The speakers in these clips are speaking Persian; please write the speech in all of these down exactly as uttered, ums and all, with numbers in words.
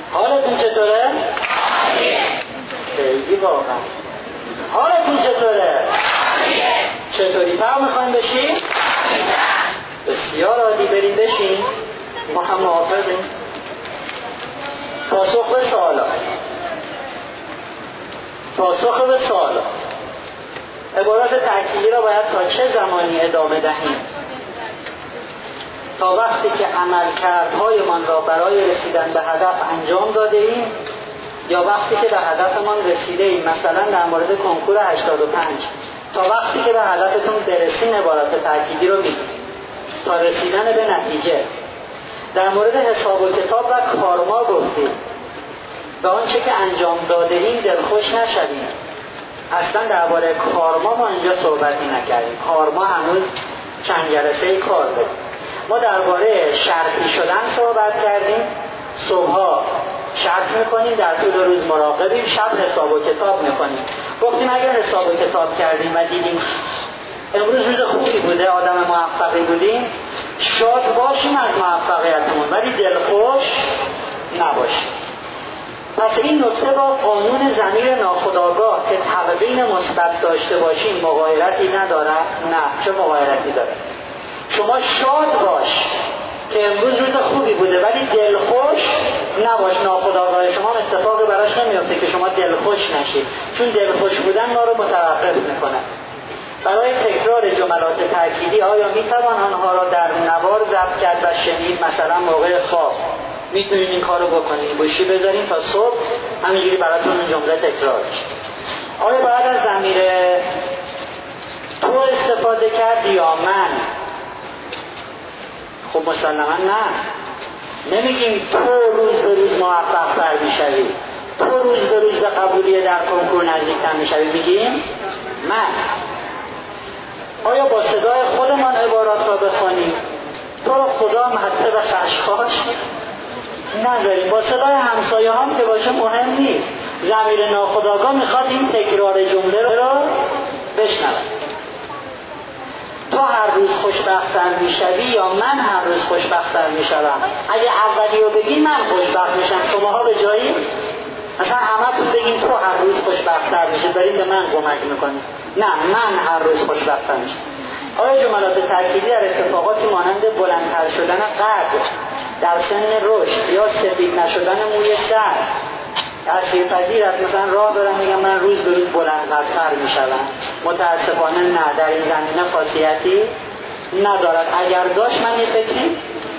حالتون چطوره؟ خیلی واقعا. حالتون چطوره؟ چطوری پر میخوایم بشیم؟ بسیار عالی، بریم بشیم. ما هم موافقیم. پاسخ به سوالات. پاسخ به سوالات. عبارات تأکیدی را باید تا چه زمانی ادامه دهیم؟ تا وقتی که عملکردهایمان را برای رسیدن به هدف انجام داده ایم، یا وقتی که به هدفمان رسیده ایم. مثلا در مورد کنکور هشتاد و پنج، تا وقتی که به هدفتون برسین عبارات تأکیدی رو میگیم تا رسیدن به نتیجه. در مورد حساب و کتاب و کارما گفتیم به آنچه که انجام داده ایم دلخوش نشویم. اصلا درباره کارما ما اینجا صحبتی نکردیم. کارما هنوز چند جلسه کار داریم. ما درباره شرطی شدن صحبت کردیم. صبحها شرط میکنیم، در طول روز مراقبیم، شب حساب و کتاب میکنیم. گفتیم اگر حساب و کتاب کردیم و دیدیم امروز روز خوبی بوده، آدم موفقی بودیم، شاد باشیم از موفقیتمون، ولی دلخوش نباشیم. پس این نکته با قانون ضمیر ناخودآگاه که تقدیم مثبت داشته باشیم مغایرتی نداره؟ نه. چه مغایرتی داره؟ شما شاد باش که امروز روز خوبی بوده، ولی دلخوش نباش. ناخودآگاه شما اتفاقی براش نمیفته که شما دلخوش نشید، چون دلخوش بودن ما رو متوقف میکنه. برای تکرار جملات تأکیدی آیا میتوان آنها را در نوار ضبط کرد و شنید؟ مثلا موقع خواب میتونید این کارو بکنید، گوشی بذارین تا صبح همینجوری براتون این جمله تکرار بشه. آیا باید از ضمیر تو استفاده کرد یا من؟ خب مسلما نه. نمیگیم تو روز به روز موفق تر میشوی، تو روز به روز به قبولیت در کنکور نزدیکتر میشوی. میگیم من. آیا با صدای خودمان عبارات را بخوانیم؟ تو رو خدا مهده و خشخاش نداریم. با صدای همسایه هم که باشه مهم نیست. ضمیر ناخودآگاه میخواد این تکرار جمله را بشنود. تو هر روز خوشبخت‌تر میشوی یا من هر روز خوشبخت‌تر میشوم؟ اگه اولی رو بگی من خوشبخت میشم، شماها به جایی مثلا همتون بگین تو هر روز خوشبخت‌تر میشه، دارین به من کمک میکنید. نه، من هر روز خوشبخت‌تر میشم. آیا جملات تأکیدی در اتفاقاتی مانند بلندتر شدن قد در سن رشد یا سفید نشدن موی سر تأثیرپذیر است؟ مثلا راه دارم میگم من روز به روز بلندتر میشوم. متاسفانه نه، در این زمینه خاصیتی ندارد. اگر داشت من یه فکری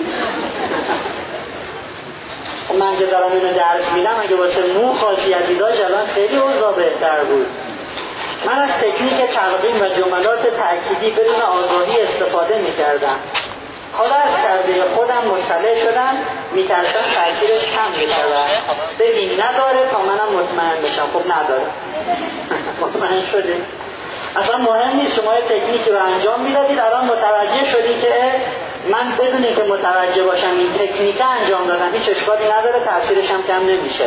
من که دارم اینو درس میدم اگه واسه مو خاصیتی داشت الان خیلی اوضاع بهتر بود. من از تکنیک تقدیم و جملات تأکیدی بدون آگاهی استفاده میکردم. حالا از کرده خودم مطلع شدم، میترسم تأثیرش کم بشود. بگیم نداره تا منم مطمئن بشم. خب نداره. مطمئن شدیم. اصلا مهم نیست شما تکنیکی رو انجام میدادید، الان متوجه شدید که من بدون اینکه متوجه باشم این تکنیک انجام دادم هیچ اشکالی نداره، تأثیرش هم کم نمیشه.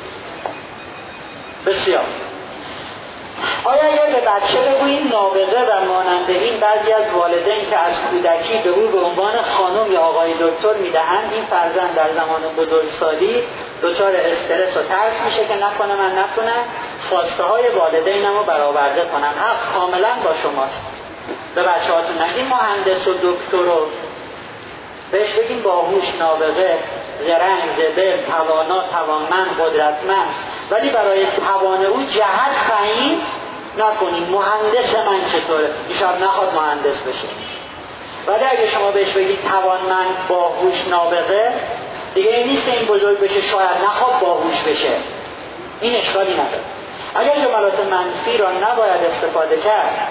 بسیار. آیا اگر به بچه بگوییم نابغه و مانند این، بعضی از والدین که از کودکی به او به عنوان خانم یا آقای دکتر میدهند، این فرزند در زمان بزرگسالی دچار استرس و ترس میشه که نکنه من نتونم خواسته های والدینم رو برآورده کنم. حق کاملا با شماست. به بچه هاتون نگیم مهندس و دکتر رو، بهش بگیم باهوش، نابغه، زرنگ، زبل، توانا، توانمند، قدرتمند، ولی برای توان او جهت تعیین نکنیم. مهندس من چطوره؟ ایشان نخواد مهندس بشه. ولی اگه شما بهش بگید توانمند، باهوش، نابغه، دیگه این نیست این بزرگ بشه شاید نخواد باهوش بشه. این اشکالی نداره. اگر جملات منفی را نباید استفاده کرد،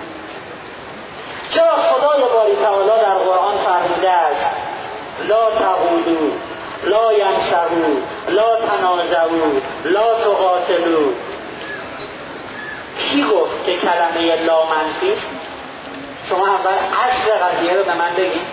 چرا خدای باری تعالی در قرآن فرموده است لا تقولوا لا ینصروا لا تنازعوا لا تقاتلوا؟ کی گفت که کلمه لا منفی است؟ شما اول اصل قضیه رو به من بگید.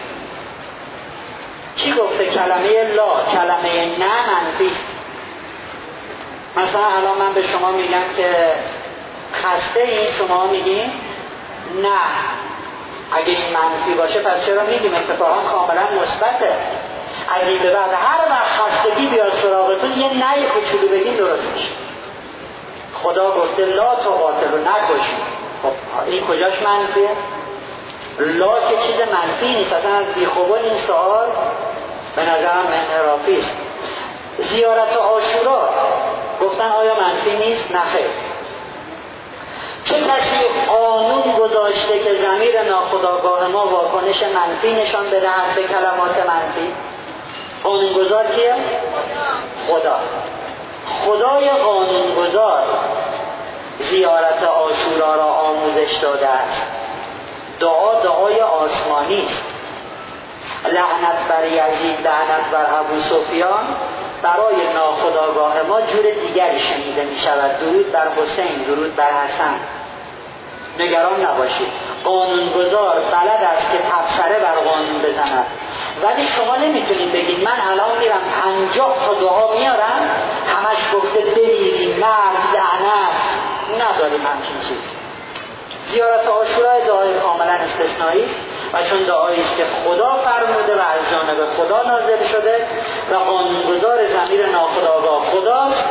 کی گفته کلمه لا، کلمه نه منفی است؟ مثلا الان من به شما میگم که خسته این، شما میگین نه. اگه این منفی باشه پس چرا میگیم؟ اتفاقا کاملا مثبته. از این به بعد هر وقت خستگی بیاد سراغتون یه نه کوچولو بگین درست میشه. خدا گفته لا تقاتلوا، نکشید. خب این کجاش منفیه؟ لا که چیز منفی نیست، اصلا از بیخوبان این سوال به نظرم انحرافی است. زیارت عاشورا گفتن آیا منفی نیست؟ نه خیر. چه کسی قانون گذاشته که ضمیر ناخودآگاه ما واکنش منفی نشان بدهد به کلمات منفی؟ قانونگذار کیه؟ خدا. خدای قانونگذار زیارت عاشورا را آموزش داده است. دعا دعای آسمانی است. لعنت بر یزید، لعنت بر ابو سفیان برای ناخودآگاه ما جور دیگری شنیده می شود. درود بر حسین، درود بر حسن. نگران نباشید، قانونگذار بلد است که تبصره بر قانون بزند. ولی شما نمیتونید بگید من الان میرم پنجاه تا دعا میارم همش گفته بمیریم، مرد، لعنت. نداریم همچین چیز. زیارت عاشورا دعای کاملا استثنایی است و چون دعایی است که خدا فرموده و از جانب خدا نازل شده و قانونگذار ضمیر ناخودآگاه خداست.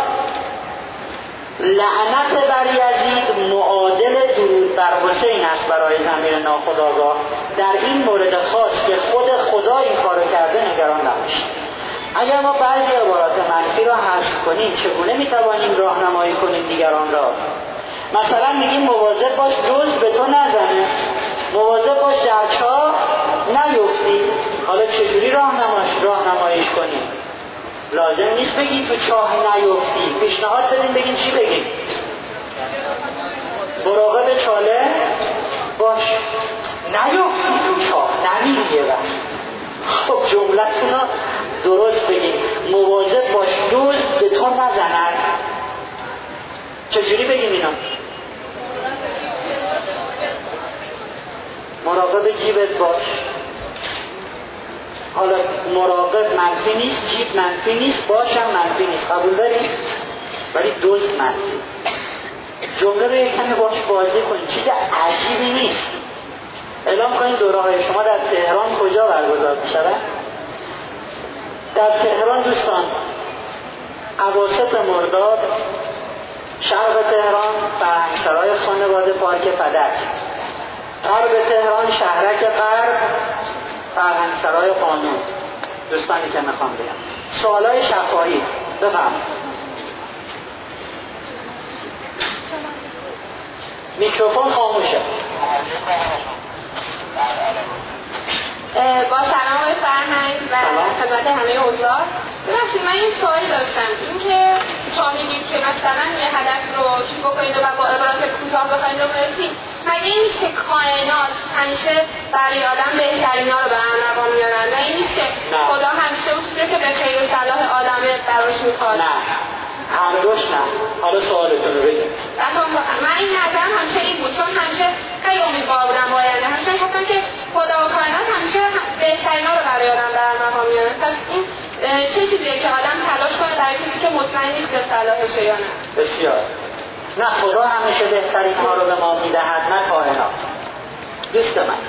لعنت بر یزید معادل درود بر حسین است برای ضمیر ناخودآگاه. در این مورد خاص که خود خدا این کارو کرده نگران نباشید. اگر ما بعضی عبارات منفی را حذف کنیم چگونه میتوانیم راهنمایی کنیم دیگران را؟ مثلا میگیم مواظب باش دوز به تو نزنه، مواظب باش در چاه نیفتی. حالا چجوری راهنمایش راهنماییش کنیم؟ لازم نیست بگی تو چاه نیفتی. پیشنهاد بدیم بگیم چی بگیم؟ مراقب چاله باش، نیفتی تو چاه، نمیریه وقت. خب جملتون رو درست بگیم. مواظب باش دوز به تو نزند. چجوری بگیم اینا؟ مراقب جیبت باش. حالا مراقب منفی نیست، جیب منفی نیست، باشم منفی نیست، قبول داریم؟ ولی دوست منفی. جمله رو یک کمی باش بازی کنید، چیز عجیبی نیست. اعلام کنید دوره های شما در تهران کجا برگزار می شود؟ در تهران دوستان اواسط مرداد، شرق تهران فرهنگسرای خانواده پارک فدک، غرب تهران شهرک غرب فرهنگسرای قانون. دوستانی که میخوام بگم سوالای شفاهی بفهم. میکروفون خاموشه. با سلام آقای فرهنگ و خدمت همه حضار. ببخشید من این سوالی داشتم، این که شما میگید که مثلا یه هدف رو چی بکنید و با عبارات کوتاه بخواید رو برسید، مگه این که کائنات همیشه برای آدم بهترین ها رو به ارمغان میارن و این نیست که خدا همیشه اون چیزی که به خیر و صلاح آدمه براش میخواد؟ نه، هر دوش نه. حالا سوالتون رو بگید. من این نظرم همیشه این بود، چون همیشه خیلی امیدوار بودم با آینده، همیشه گفتم که خدا و کائنات همیشه بهترین ها رو برای آدم به ارمغان میارن. پس این چه چیزیه که آدم تلاش کنه برای چیزی که مطمئن نیست به صلاحشه یا نه؟ بسیار. نه، خدا همیشه بهترین ها رو به ما میدهد، نه کائنات. دوست من،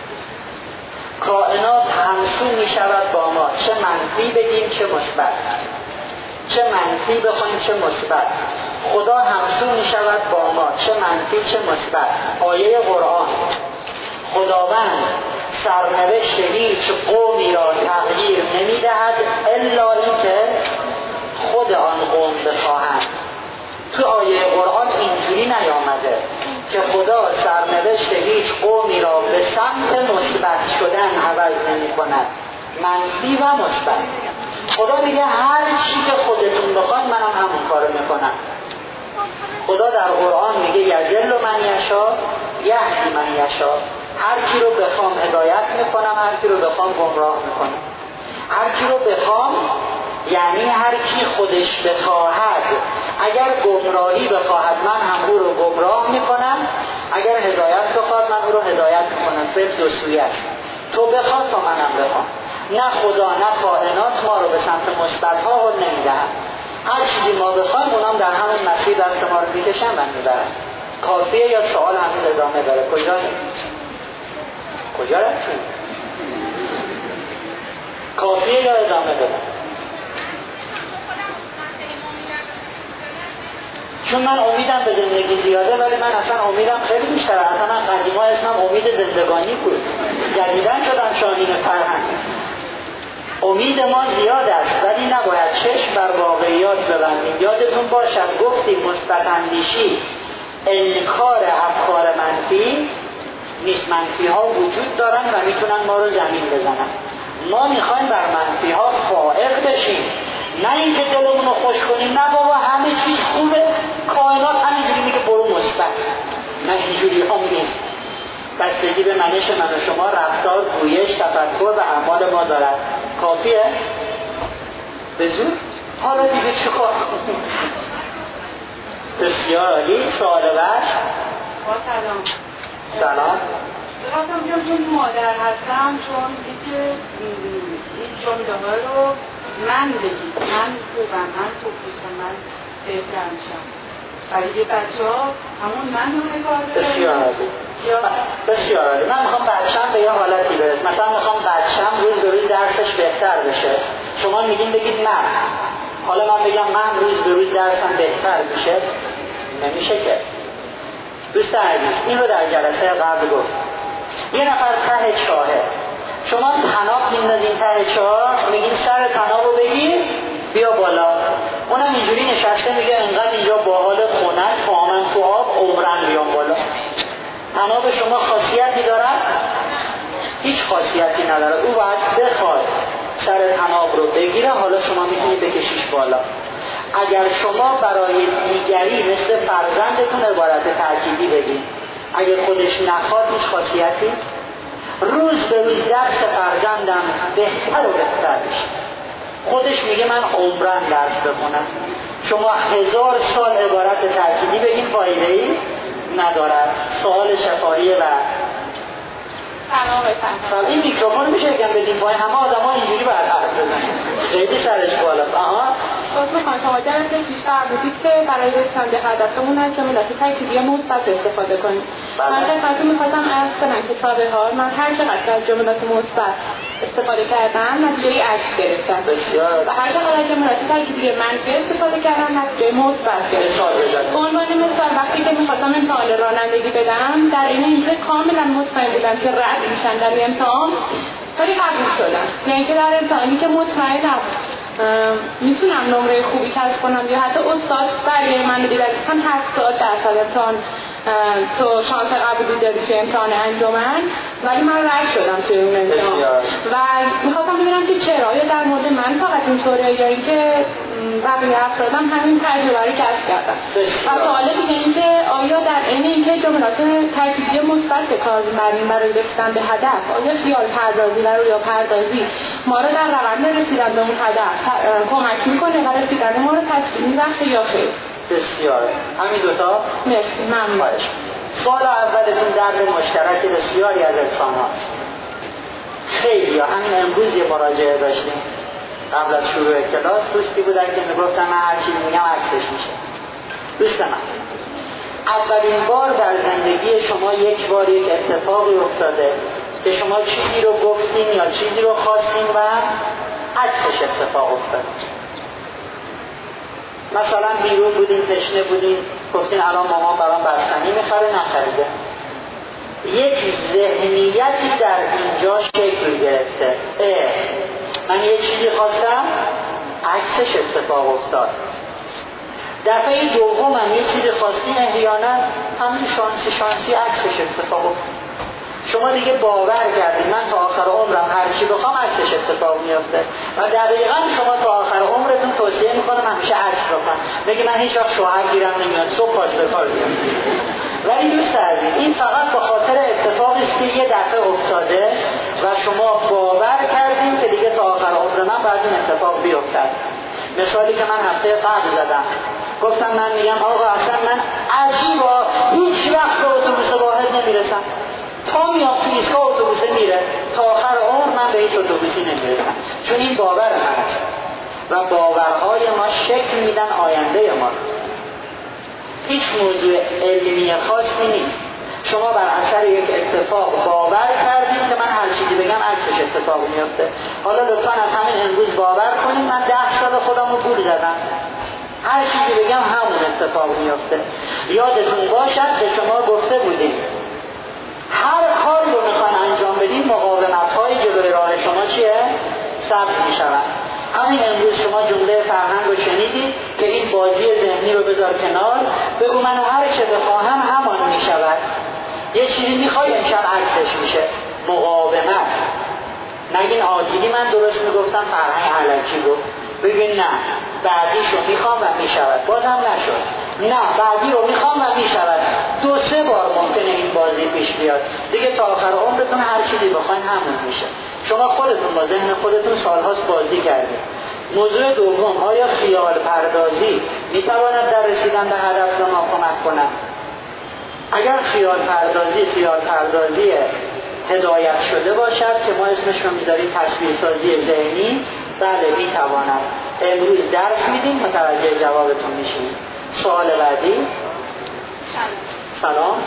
کائنات همسو میشود با ما، چه منفی بگیم چه مثبت، چه منفی بخوایم چه مثبت. خدا همسو میشود با ما، چه منفی چه مثبت. آیه قرآن، خداوند سرنوشت هیچ قومی را تغییر نمیدهد الا اینکه خود آن قوم بخواهند. تو آیه قرآن اینجوری نیامده که خدا سرنوشت هیچ قومی را به سمت مثبت شدن عوض نمی کند، منفی و مثبت. خدا میگه هر چی که خودتون بخواید منم همون کارو میکنم. خدا در قرآن میگه یضل من یشا یهدی من یشا. هر کی رو بخوام هدایت میکنم، هر کی رو بخوام گمراه میکنم. هر کی رو بخوام یعنی هر کی خودش بخواهد. اگر گمراهی بخواهد من هم او رو گمراه میکنم، اگر هدایت بخواهد من او رو هدایت میکنم. فعل دو سویه است. تو بخواد تا منم بخوام. نه خدا نه کائنات ما رو به سمت مثبت ها رو نمیدهند. هر چیزی ما بخوایم اونام در همون مسیر دست ما رو میکشن و میبرن. کافیه یا سوال هنوز ادامه داره؟ کجایی؟ کجا رفتیم؟ کافیه یا ادامه بدم؟ چون من امیدم به زندگی زیاده، ولی من اصلا امیدم خیلی بیشتره. اصلا من قدیما اسمم امید زندگانی بود، جدیداً شدم شاهین فرهنگ. امید ما زیاد است، ولی نباید چشم بر واقعیات ببندیم. یادتون باشد گفتیم مثبت اندیشی انکار افکار منفی نیست. منفی ها وجود دارن و میتونن ما رو زمین بزنن. ما میخوایم بر منفی ها فائق بشیم، نه اینکه دلمون رو خوش کنیم. نه بابا همه چیز خوبه، کائنات همینجوری میگه برو مثبت. نه اینجوری هم نیست. بستگی به منش من و شما، رفتار، گویش، تفکر و اعمال ما دارد. کافیه؟ به زود؟ حالا دیگه چه کار؟ بسیار عالی. سوال بعد. سلام. سلام. بخواستم بیام چون مادر هستم، چون دیگه این جمله ها رو من بگید، من خوبم، من خوب باشم، من بهتر میشم. برای یه بچه ها همون من رو نگاه دارم. بسیار عالی. بسیار عالی. من میخوام بچه‌م به یه حالتی برسه. مثلا میخوام بچه‌م روز به روز درسش بهتر بشه. شما میگین بگید من. حالا من بگم من روز به روز درسم بهتر میشه، نمیشه که. دوست عزیز، این رو در جلسه قبل گفت. یه نفر ته چاهه، شما طناب میندازین ته چاه، میگین سر طناب رو بگیر بیا بالا. اونم اینجوری نشسته میگه انقدر اینجا باحال خنک فامن تو آب عمرن بیام بالا. طناب شما خاصیتی دارد؟ هیچ خاصیتی نداره. او باید بخواد سر طناب رو بگیره، حالا شما میتونید بکشیش بالا. اگر شما برای دیگری مثل فرزندتون عبارت تأکیدی بگید، اگر خودش نخواد هیچ خاصیتی، روز به روز درس فرزندم بهتر و بهتر بشه. خودش میگه من عمرن درس بخونم. شما هزار سال عبارت تأکیدی بگین فایده‌ای ندارد. سوال شفاهی و سلام. این میکروفون میشه بگم بدیم پای همه آدم ها اینجوری باید حرف بزنیم. خیلی سرش بالاست. آها. باز میخوام شما جلسه پیش فرمودید که برای رسیدن به هدفمون از جملات تأکیدی مثبت استفاده کنیم. من خدمتتون میخواستم عرض کنم که تا به حال من هر چقدر از جملات مثبت استفاده کردم نتیجه عکس گرفتم. بسیار. و هر چقدر از جملات تأکیدی منفی استفاده کردم نتیجه مثبت گرفتم. به عنوان مثال وقتی که میخواستم امتحان رانندگی بدم، در این اینکه کاملا مطمئن بودم که رد میشن در امتحان، ولی قبول شدم. یعنی که در امتحانی که مطمئنم میتونم نمره خوبی کسب کنم یا حتی استاد برای من دیدن مثلا هفتاد درصد امتحان تو شانس قبولی داری توی امتحان انجمن، ولی من رد شدم توی اون امتحان. و میخواستم ببینم که چرا، یا در مورد من فقط اینطوره یا اینکه بقیه افرادم همین تجربه رو کسب کردن. و سوال دیگه این که آیا در این اینکه جملات تأکیدی مثبت به کار میبریم برای رسیدن به هدف، آیا خیال پردازی و رویا پردازی ما رو در روند رسیدن به اون هدف کمک میکنه و رسیدن ما رو تسکین میبخشه یا خیر؟ بسیار. همین دوتا؟ مرسی. ممنون. سوال اولتون درد مشترک بسیاری از انسان هاست. خیلی ها همین امروز یه مراجعه داشتیم قبل از شروع کلاس. دوستی بودن که میگفتن من هر چیزی میگم عکسش میشه. دوست من، اولین بار در زندگی شما یک بار یک اتفاقی افتاده که شما چیزی رو گفتین یا چیزی رو خواستین و عکسش اتفاق افتاد. مثلا بیرون بودین، تشنه بودین، گفتین الان مامان برام بستنی میخره، نخریده. یک ذهنیتی در اینجا شکل گرفته. اه من یه چیزی خواستم، عکسش اتفاق افتاد. دفعه دوم هم یه چیزی خواستین، احیانا همین شانسی شانسی عکسش اتفاق افتاد. شما دیگه باور کردید من تا آخر عمرم هر چی بخوام عکسش اتفاق میفته و دقیقاً شما تا آخر عمرتون توصیه میکنم همیشه عکس بخوام. میگه من هیچ وقت شوهر گیرم نمیاد، صبح پاس به کار میام. ولی دوست عزیز این فقط به خاطر اتفاقی است که یه دفعه افتاده و شما باور کردین که دیگه تا آخر عمر من باید این اتفاق بیفتد. مثالی که من هفته قبل زدم، گفتم من میگم آقا اصلا من عجیبا هیچ وقت به اتوبوس واحد نمیرسم، تا میام تو ایستگاه اتوبوس میره، تا آخر عمر من به هیچ اتوبوسی نمیرسم. چون این باور من است و باورهای ما شکل میدن آینده ما. هیچ موضوع علمی خاصی نیست. شما بر اثر یک اتفاق باور کردید که من هر چیزی بگم عکسش اتفاق میفته. حالا لطفا از همین امروز باور کنید من ده سال خودم رو گول زدم، هر چیزی بگم همون اتفاق میفته. یادتون باشد به شما گفته بودیم هر کاری رو میخوان انجام بدین مقاومت‌های جلوی راه شما چیه؟ ثبت میشود. همین امروز شما جمله فرهنگ رو شنیدید که این بازی ذهنی رو بذار کنار، بگو من هر چه بخواهم همان میشود. یه چیزی میخوای امشب عکسش میشه. مقاومت. نگین عادلی من درست میگفتم فرهنگ علکی گفت. ببین نه بعدیشو میخوام و میشود، بازم نشد. نه بعدی رو میخوام و میشود. دو سه بار ممکنه این بازی پیش بیاد دیگه، تا آخر عمرتون هر چیزی بخواین همون میشه. شما خودتون با ذهن خودتون سالهاست بازی کردید. موضوع دوم، آیا خیال پردازی میتواند در رسیدن به هدف به ما کمک کند؟ اگر خیال پردازی خیال پردازی هدایت شده باشد که ما اسمش رو میذاریم تصویرسازی ذهنی، بله میتواند. امروز درس میدیم متوجه جوابتون میشیم. سوال بعدی. سلام.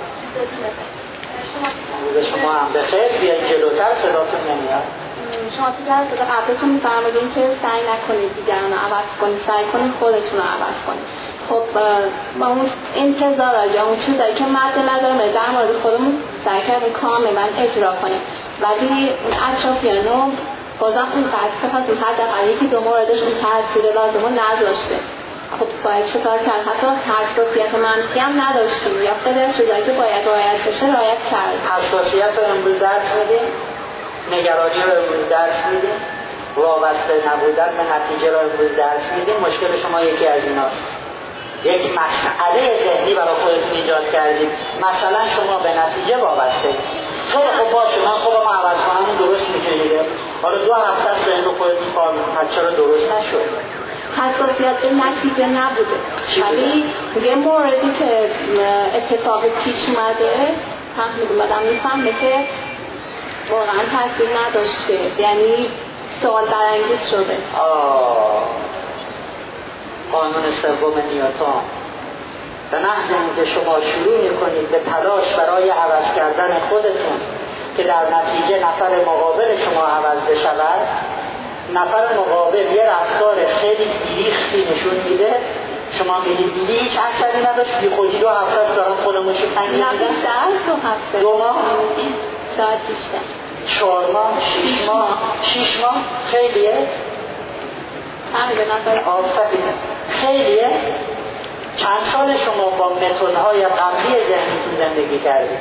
روز شما هم بخیر. بیاید جلوتر، صداتون نمیاد. شما تو جلسه قبلتون میفرمودین که سعی نکنید دیگران رو عوض کنید، سعی کنید خودتون رو عوض کنید. خب با اون انتظار یا اون چیزایی که مد نظر در مورد خودمون سعی کردیم کاملا اجرا کنیم، ولی اون اطرافیانو بازم اون قصد هست اون حداقل یکی دو موردش اون تاثیر لازم رو نداشته. خب باید چطور کرد؟ حتی حساسیت منفی هم نداشتیم یا خیلی چیزایی که باید رعایت بشه رعایت کرد. حساسیت رو امروز درس میدیم، نگرانی رو امروز درس میدیم، وابسته نبودن به نتیجه رو امروز درس میدیم. مشکل شما یکی از ایناست، یک مسئله ذهنی برای خودتون ایجاد کردید. مثلا شما به نتیجه وابسته. خیلی خوب باشه من خودم عوض کنم اون درست میکنید، حالا دو هفته از ذهن رو خودتون کار میکنید، چرا درست نشد؟ حساسیت به نتیجه نبوده، ولی یه موردی که اتفاق پیش اومده فهمیدم آدم میفهمه که واقعا تاثیر نداشته، یعنی سوال برانگیز شده. آه قانون سوم نیوتن. به محض اینکه شما شروع میکنید به تلاش برای عوض کردن خودتون که در نتیجه نفر مقابل شما عوض بشود، نفر مقابل یه رفتار خیلی بیریختی نشون میده، شما میگید دیدی هیچ اثری نداشت، بی خودی دو هفته است دارم خودمون شو تنگی میدم. نه بیشتر دو هفته، دو ماه، شاید بیشتر، چهار ماه، شیش ماه. شیش ماه خیلیه؟ همین به نظر آفرین خیلیه. چند سال شما با متدهای قبلی ذهنیتون زندگی کردید؟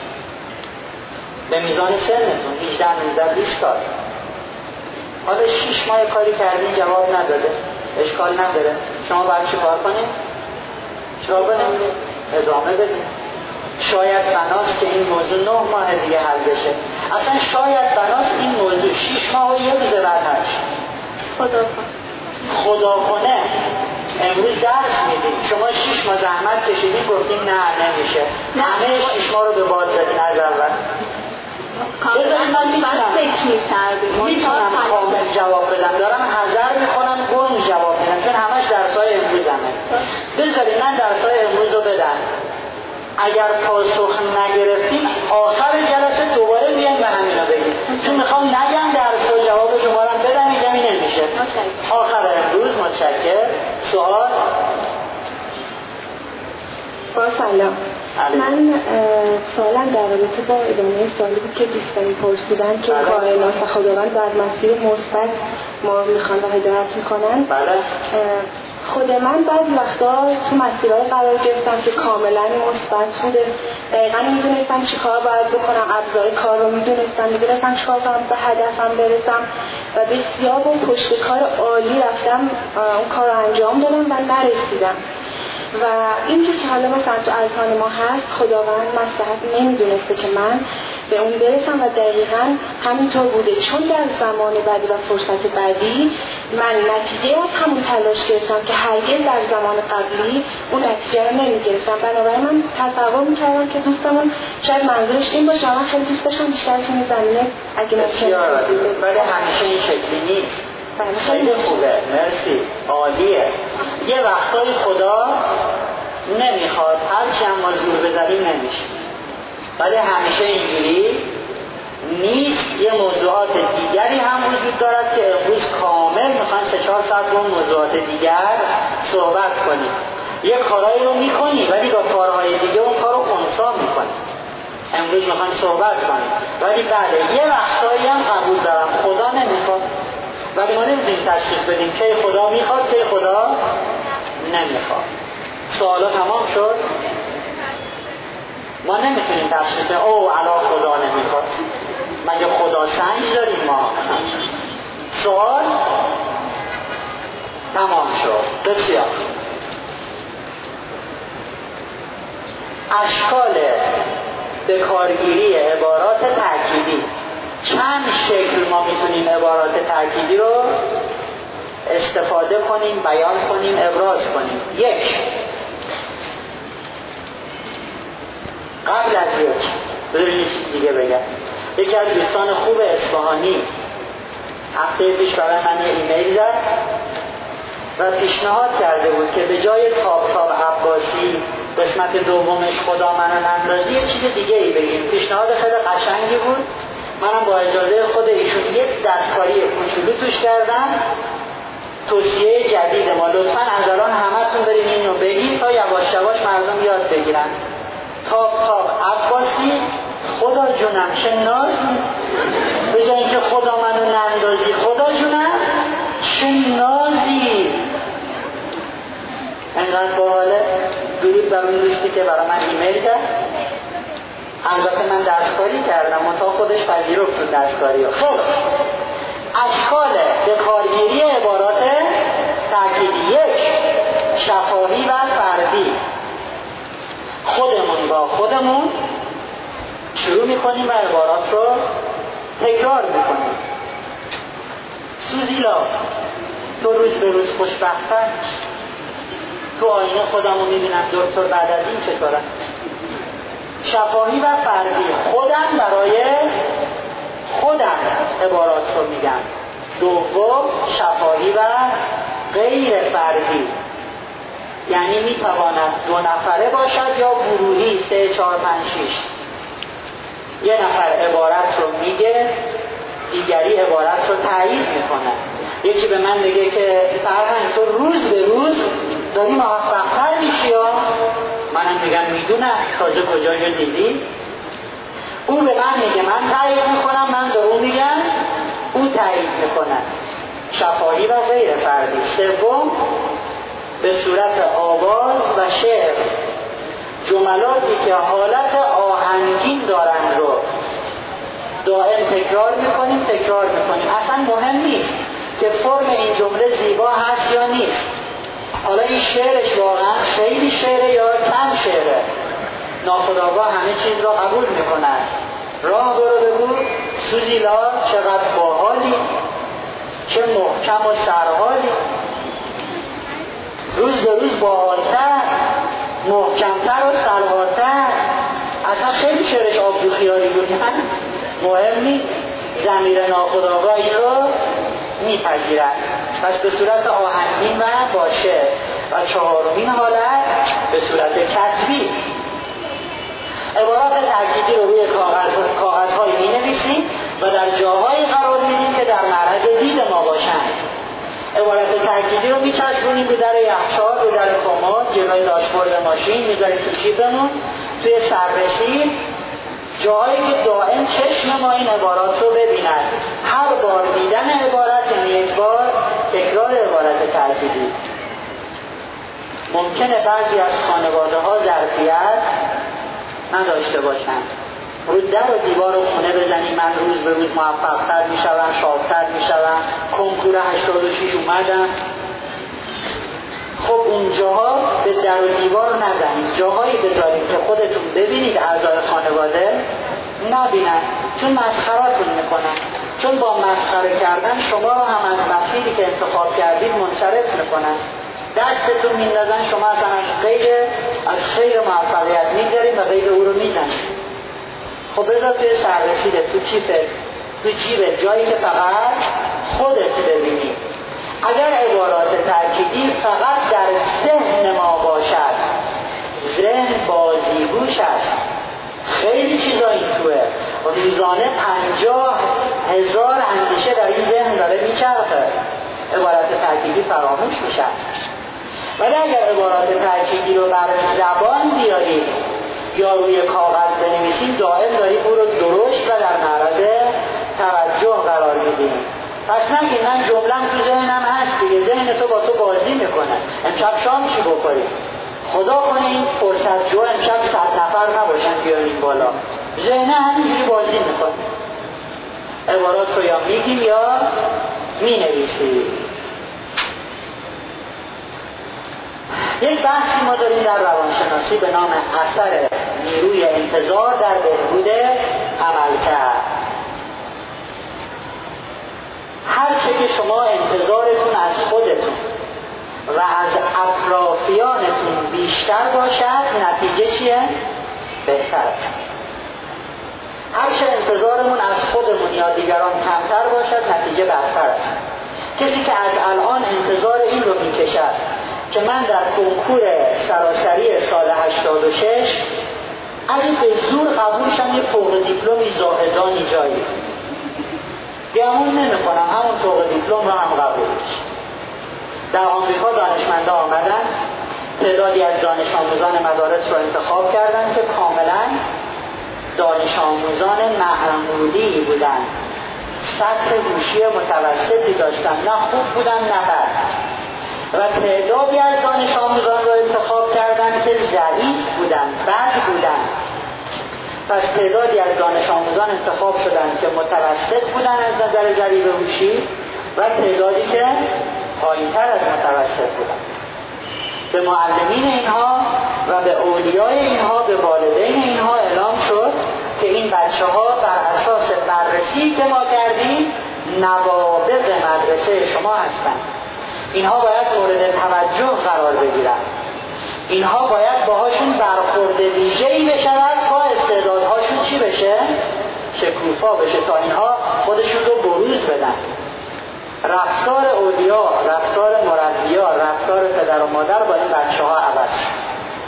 به میزان سنتون هجده نوزده بیست سال. حالا شیش ماه کاری کردین جواب نداده، اشکال نداره. شما باید چی کار کنید؟ چرا کنید؟ ادامه بدید. شاید بناست که این موضوع نه ماه دیگه حل بشه. اصلا شاید بناست این موضوع شیش ماه و یه روز بعد حل شه. خدا کنه. خدا کنه. امروز درس میدیم، شما شیش ماه زحمت کشیدین گفتیم نه نمیشه، همه شیش ماه رو به باد دادین از اول. بذارید من میتونم میتونم کامل جواب بدم، دارم حذر میکنم گنگ جواب بدم چون همش درسای امروز همه. بذارید من درسای امروز رو بدم، اگر پاسخ نگرفتیم آخر جلسه دوباره بیان به همین رو بگیم، چون میخوام نگم درس و جواب شما رو بدم اینجا می نمیشه. آخر امروز متشکر. سوال؟ با سلام. من سوالم در رابطه با ادامه سوالی بود که دوستانی پرسیدن که کائنات و خداوند در مسیر مثبت ما میخوان و هدایت میکنن. بله. خود من بعضی وقتا تو مسیرهای قرار گرفتم که کاملا مثبت بوده، دقیقا میدونستم چی کار باید بکنم، ابزار کار رو میدونستم، میدونستم چی کار کنم به هدفم برسم و بسیار با پشت کار عالی رفتم اون کار رو انجام دادم و نرسیدم. و اینجور که حالا مثلا تو اذهان ما هست خداوند مصلحت نمیدونسته که من به اون برسم و دقیقاً همینطور بوده، چون در زمان بعدی و فرصت بعدی من نتیجه از همون تلاش گرفتم که هرگز در زمان قبلی اون نتیجه رو نمیگرفتم. بنابراین من تصور میکردم که دوستمون شاید منظورش این باشه، من خیلی دوست داشتم بیشتر تو این زمینه اگه ممکنه، ولی همیشه این شکلی نیست. خیلی خوبه، مرسی، عالیه. یه وقتای خدا نمیخواد هرچی هم ما زور بزنیم نمیشه، ولی همیشه اینجوری نیست. یه موضوعات دیگری هم وجود دارد که امروز کامل میخوایم سه چهار ساعت با موضوعات دیگر صحبت کنیم. یک کارایی رو میکنی ولی با کارهای دیگه اون کار رو خنثی میکنی. امروز میخوایم صحبت کنیم ولی بله یه وقتایی هم قبول دارم خدا نمیخواد، ولی ما نمیتونیم تشخیص بدیم که خدا میخواد که خدا نمیخواد. سوالا تمام شد؟ ما نمیتونیم تشخیص بدیم او علا خدا نمیخواد. مگه خدا سنج داریم ما؟ سوال تمام شد. بسیار اشکال به کارگیری عبارات ترکیبی. چند شکل ما میتونیم عبارات ترکیبی رو استفاده کنیم، بیان کنیم، ابراز کنیم. یک، قبل از یک بذارید یه چیز دیگه بگم. یکی از دوستان خوب اصفهانی هفته پیش برای من یه ایمیل زد و پیشنهاد کرده بود که به جای تاب تاب عباسی قسمت دومش خدا منو نندازی یه چیز دیگه ای بگیم. پیشنهاد خیلی قشنگی بود. منم با اجازه خود ایشون یک دستکاری کوچولو توش کردم. توصیه جدید ما، لطفاً از الان همتون بریم اینو بگید تا یواش یواش مردم یاد بگیرن. تاب تاب عباسی خدا جونم چه نازی، به جای اینکه خدا منو نندازی خدا جونم چه نازی. انقدر باحاله. درود بر اون دوستی که برای من ایمیل کرد. البته من دستکاری کردم منتها خودش پذیرفت تو دستکاری ها. خب اشکال به کارگیری عبارات ترکیبی. یک، شفاهی و فردی. خودمون با خودمون شروع میکنیم و عبارات رو تکرار میکنیم. سوزیلا تو روز به روز خوشبخت‌تر، تو آینه خودمو میبینم دکتر بعد از این چطوره. شفاهی و فردی. خودم برای خودم عبارات رو میگم. دوم، شفاهی و غیر فردی، یعنی میتواند دو نفره باشد یا گروهی، سه چهار پنج شیش. یه نفر عبارت رو میگه، دیگری عبارت رو تایید میکنه. یکی به من میگه که فرهنگ تو روز به روز داری موفق‌تر میشی، یا منم میگم میدونم تازه کجا جو دیدی. او به من میگه من تایید میکنم، من به او میگم او تایید میکنه. شفاهی و غیر فردی. سوم، به صورت آواز و شعر، جملاتی که حالت آهنگین دارند رو دائم تکرار میکنیم تکرار میکنیم. اصلا مهم نیست که فرم این جمله زیبا هست یا نیست. حالا این شعرش واقعا خیلی شعره یا کم شعره، ناخودآگاه همه چیز را قبول میکنن. راه برو بگو سوزیلا چقدر باحالی، چه محکم و سرحالی، روز به روز باحالتر، محکمتر و سرحالتر. اصلا خیلی شعرش آبدو خیالی بود. مهم نیست، ضمیر ناخودآگاه این رو میپذیرد. پس به صورت آهنگین و با شعر. و چهارمین حالت به صورت کتبی. عبارات ترکیبی رو روی کاغذ کاغذهای می نویسیم و در جاهایی قرار میدیم که در معرض دید ما باشند. عبارت ترکیبی رو میچسبونیم به در یخچال، به در کمد، جلوی داشبورد ماشین، میذاریم تو جیبمون، توی سررسی، جایی که دائم چشم ما این عبارات رو ببیند. هر بار دیدن عبارت یعنی یک بار تکرار عبارت ترکیبی. ممکنه بعضی از خانواده ها ظرفیت نداشته باشند، رو در و دیوار و خونه بزنیم من روز به روز موفق‌تر میشوم، شادتر میشوم، کنکور هشتاد و شش اومدم. خب اونجاها به در و دیوار نزنید، جاهایی بذارید که خودتون ببینید اعضای خانواده نبینن، چون مسخراتون میکنن. چون با مسخره کردن شما رو هم از مسیری که انتخاب کردید منصرف میکنن. دستتون میندازن، شما اصلا از غیر از خیر موفقیت میگذارید و غیر او رو میزنید. خب بذار توی سررسیده، تو کیفت، تو جیبت، جایی که فقط خودت ببینی. اگر عبارات ترکیبی فقط در ذهن ما باشد، ذهن بازیگوش است، خیلی چیزا این توه. روزانه پنجاه هزار اندیشه در این ذهن داره میچرخه، عبارت ترکیبی فراموش میشه. ولی اگر عبارات ترکیبی رو بر زبان بیاریم یا روی کاغذ بنویسیم، دائم داریم او رو درشت و در معرض توجه قرار میدیم. پس نگید من جملم تو ذهنم هست دیگه، ذهن تو با تو بازی میکنه. امشب شام چی بخوریم؟ خدا کنه این فرصت جو امشب صد نفر نباشن بیاریم بالا، ذهن همینجوری بازی میکنه. عبارات رو یا میگیم یا مینویسیم. یک بحثی ما داریم در روانشناسی به نام اثر نیروی انتظار در بهبود عملکرد. هر چه که شما انتظارتون از خودتون و از اطرافیانتون بیشتر باشد، نتیجه چیه؟ بهتر است. هر چه انتظارمون از خودمون یا دیگران کمتر باشد، نتیجه بدتر است. کسی که از الان انتظار این رو میکشد که من در کنکور سراسری سال هشتاد و شش اگه به زور قبول شم یه فوق دیپلمی زاهدانی جایی گمون نمی کنم همون فوق دیپلم رو هم قبول بشه. در آمریکا دانشمنده آمدن، تعدادی از دانش آموزان مدارس رو انتخاب کردن که کاملا دانش آموزان معمولی بودن، سطح هوشی متوسطی داشتن، نه خوب بودن نه بد. و تعدادی از دانش آموزان رو انتخاب کردن که ضعیف بودن، بد بودن. پس تعدادی از دانش آموزان انتخاب شدن که متوسط بودن از نظر ضریب هوشی و تعدادی که پایین‌تر از متوسط بودن. به معلمین اینها و به اولیای اینها، به والدین اینها اعلام شد که این بچه‌ها بر اساس بررسی که ما کردیم نوابغ مدرسه شما هستند. اینها باید مورد توجه قرار بگیرن. اینها باید باهاشون برخورد ویژه‌ای بشود تا استعدادهاشون چی بشه؟ شکوفا بشه، تا اینها خودشون رو بروز بدن. رفتار اولیا، رفتار مربیا، رفتار پدر و مادر با این بچه ها عوض شد.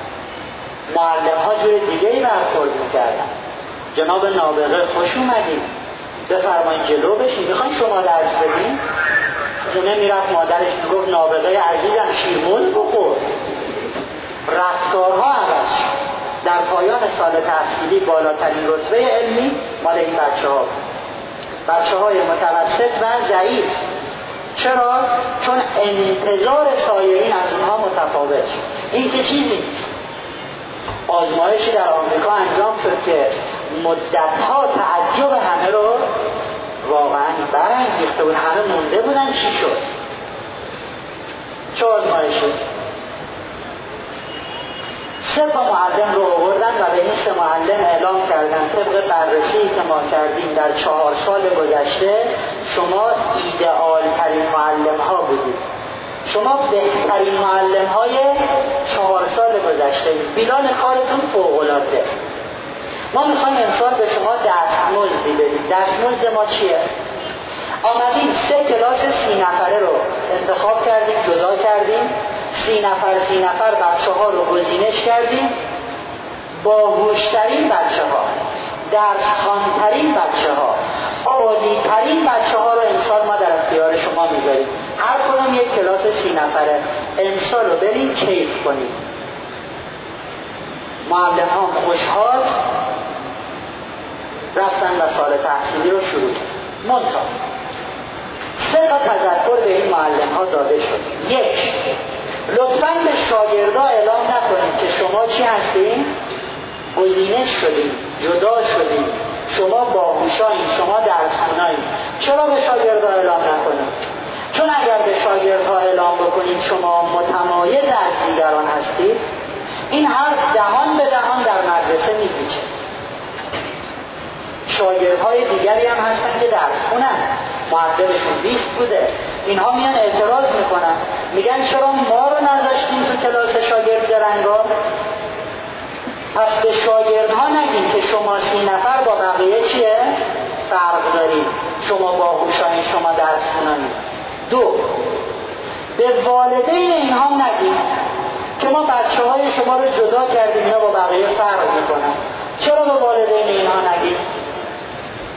معلم ها جور دیگه ای برخورد میکردن. جناب نابغه خوش اومدید، بفرمایید جلو بشین، میخواین شما درس بدین؟ خونه میرفت مادرش میگفت نابغه عزیزم شیرموز بخور. رفتارها عوض شد. در پایان سال تحصیلی بالاترین رتبه علمی مال این بچه ها، بچه های متوسط و ضعیف. چرا؟ چون انتظار سایرین از اونها متفاوت شد. این که چیزی نیست. آزمایشی در آمریکا انجام شد که مدتها تعجب همه رو واقعا برانگیخته بود. همه مونده بودن چی شد. چه آزمایشی؟ سه تا معلم رو آوردن و به این سه معلم اعلام کردن طبق بررسی که ما کردیم در چهار سال گذشته شما ایدئال ترین معلم ها بودید، شما بهترین معلم های چهار سال گذشته، بیلان کارتون فوق العاده. ما میخوایم امسال به شما دستمزدی بدیم. دستمزد ما چیه؟ آمدیم سه کلاس سی نفره رو انتخاب کردیم، جدا کردیم، سی نفر سی نفر بچه ها رو گزینش کردیم. باهوشترین بچه ها، درس خوانترین بچه ها، عالی ترین بچه ها رو امسال ما در اختیار شما میذاریم. هر کدوم یک کلاس سی نفره. امسال رو بریم کیف کنیم. معلم ها خوشحال رفتن و سال تحصیلی رو شروع کردن. منتها سه تا تذکر به این معلم ها داده شد. یک، لطفاً به شاگردا اعلام نکنید که شما چی هستین؟ گزینش شدین، جدا شدین، شما باهوشایین، شما درس خونایین. چرا به شاگردا اعلام نکنید؟ چون اگر به شاگردها اعلام بکنید شما متمایز از دیگران هستید، این حرف دهان به دهان در مدرسه میپیچه. شاگردهای دیگری هم هستن که درس خونن، معدلشون بیست بوده، اینها میان اعتراض میکنن، میگن چرا ما رو نذاشتیم تو کلاس شاگرد درنگا؟ پس به شاگردها نگیم که شما سی نفر با بقیه چیه؟ فرق داریم، شما باهوشایین، شما درس خونایین. دو، به والدین اینها نگیم که ما بچه های شما رو جدا کردیم، اینا با بقیه فرق میکنن. چرا به والدین اینها نگیم؟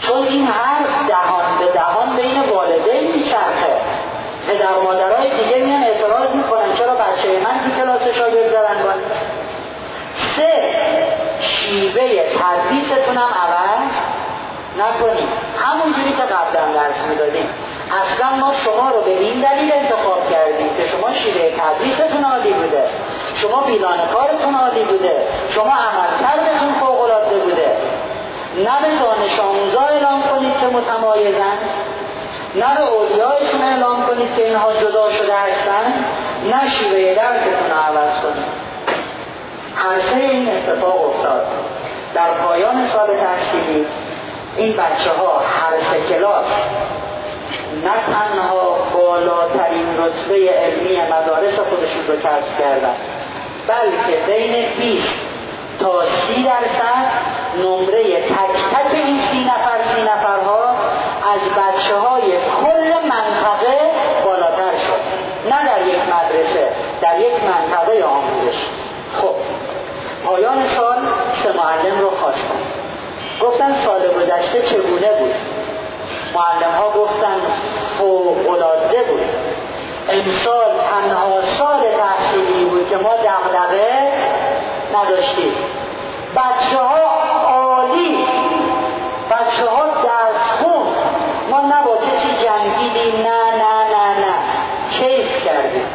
چون این حرف دهان به دهان بین والدین میچرخه. پدر مادرای دیگه میان اعتراض میکنن چرا بچه من تو کلاس شاگرد دارن باید. سه، شیوه تدریستون هم عوض نکنیم، همونجوری که قبلا درس میدادیم. اصلا ما شما رو به این دلیل انتخاب کردیم که شما شیوه تدریستون عالی بوده، شما بیلان کارتون عالی بوده، شما عملکردتون فوق‌العاده بوده. نه به دانش آموزا اعلام کنید که متمایزن، نه به اولیایشون اعلام کنید که اینها جدا شده هستن، نه شیوه درستون رو عوض کنید. هر سه این اتفاق افتاد. در پایان سال تحصیلی این بچه ها هر سه کلاس نه تنها بالاترین رتبه علمی مدارس خودشون رو کسب کردن، بلکه بین بیست تا سی درصد نمره تک تک این سی نفر سی نفرها از بچه های کل منطقه بالاتر شد. نه در یک مدرسه، در یک منطقه آموزش. خب پایان سال سه معلم رو خواستن، گفتن سال گذشته چگونه بود؟ معلم ها گفتن فوق‌العاده بود. امسال تنها سال تحصیلی بود که ما دغدغه نداشتیم. بچه ها عالی، بچه ها درس خون، ما نه با کسی جنگیدیم، نه نه نه نه کیف کردیم.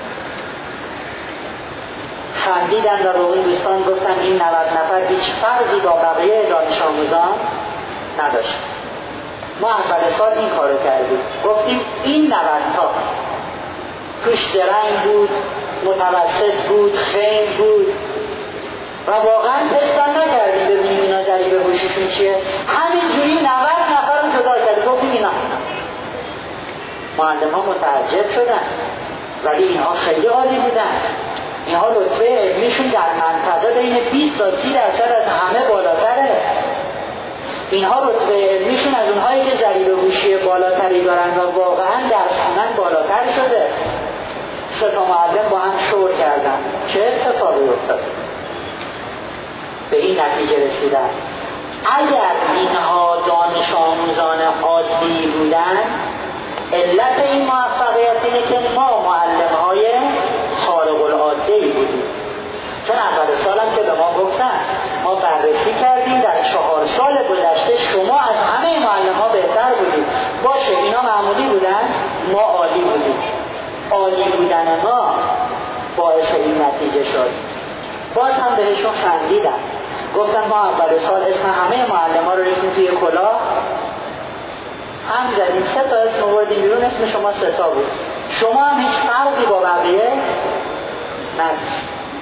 خندیدن و به اون دوستان گفتن این نود نفر هیچ فرقی با بقیه دانش آموزان نداشت. ما اول سال این کارو کردیم، گفتیم این نود تا توش درنگ بود، متوسط بود، خنگ بود و واقعا تستان نکردیم ببینیم اینا ضریب هوشیشون چیه. همینجوری نود نفر رو جدا کردیم، گفتیم اینا. معلم ها متعجب شدن، ولی اینها خیلی عالی بودن. اینها رتبه علمیشون در منطقه بین بیست تا سی درصد از همه بالاتره. اینها رتبه علمیشون از اونهایی که ضریب هوشی بالاتری دارن و واقعا درس خوندن بالاتر شده. سه تا معلم با هم شور کردن. چه اتفاقی افتاد؟ به این نتیجه رسیدن اگر اینها دانش آموزان عادی بودن، علت این موفقیت اینه که ما معلم‌های خارق العاده بودیم. چون اول سالم که به ما گفتن ما بررسی کردیم در چهار سال گذشته شما از همه معلم‌ها بهتر بودید. باشه اینا معمولی بودن، ما عالی بودیم. عالی بودن ما باعث این نتیجه شد. باز هم بهشون خندیدم، گفتن ما اول سال اسم همه معلم‌ها رو ریختیم توی کلاه، هم زدیم، سه تا اسم آوردیم بیرون، اسم شما سه تا بود. شما هم هیچ فرقی با بقیه نداشت.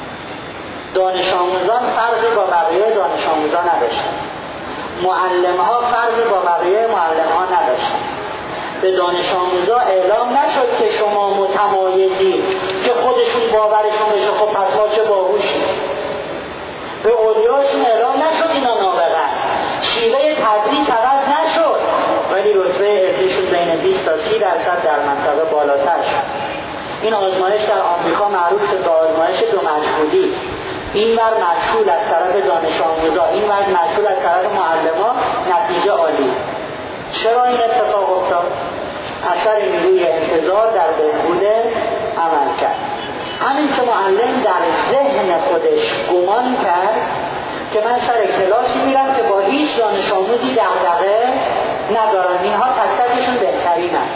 دانش آموزان فرقی با بقیه دانش آموزان نداشتن. معلم ها فرقی با بقیه معلم ها نداشتن. به دانش آموزا اعلام نشد که شما متمایزی، که خودشون باورشون بشه خب پس ما چه باهوشی. به اولیاشون اعلام نشد اینا نابغه‌ن. شیوه تدریس عوض نشد، ولی رتبه علمیشون بین بیست تا سی درصد در منطقه بالاتر شد. این آزمایش در آمریکا معروف شد به آزمایش دو مجهولی. این بر مجهول از طرف دانش آموزا، این بر مجهول از طرف معلم‌ها، نتیجه عالی. چرا این اتفاق افتاد؟ اثر نیروی انتظار در بهبود عمل کرد. همین که معلم در ذهن خودش گمان کرد که من سر کلاسی میرم که با هیچ دانش آموزی دغدغه ندارم، اینها تک تکشون بهترینن.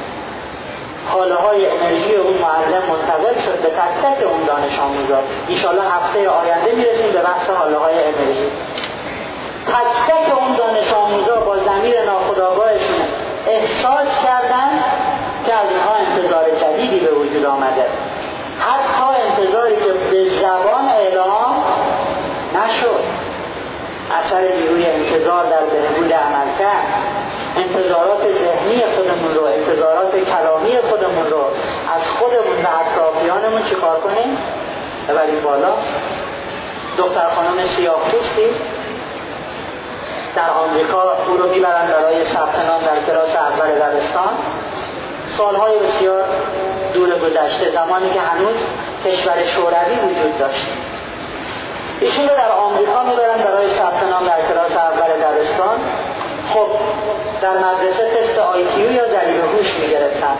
حاله های انرژی اون معلم منتقل شد به تک تک اون دانش آموزا. انشاءالله هفته آینده میرسیم به بحث حاله های انرژی. تک تک اون دانش آموزا با ضمیر ناخودآگاهشون احساس کردن که از اینها انتظار جدیدی به وجود آمده، حتی انتظاری که به زبان اعلام نشد. اثر نیروی انتظار در بهبود عمل کرد. انتظارات ذهنی خودمون رو، انتظارات کلامی خودمون رو از خودمون و اطرافیانمون چیکار کنیم؟ ببریم بالا. دختر خانم سیاه‌پوستی در آمریکا او رو میبرن برای ثبت نام در کلاس اول دبستان. سالهای بسیار دور گذشته، زمانی که هنوز کشور شوروی وجود داشت. ایشون رو در آمریکا میبرن برای ثبت نام در کلاس اول دبستان. خب در مدرسه تست آی کیو یا ضریب هوش میگرفتن.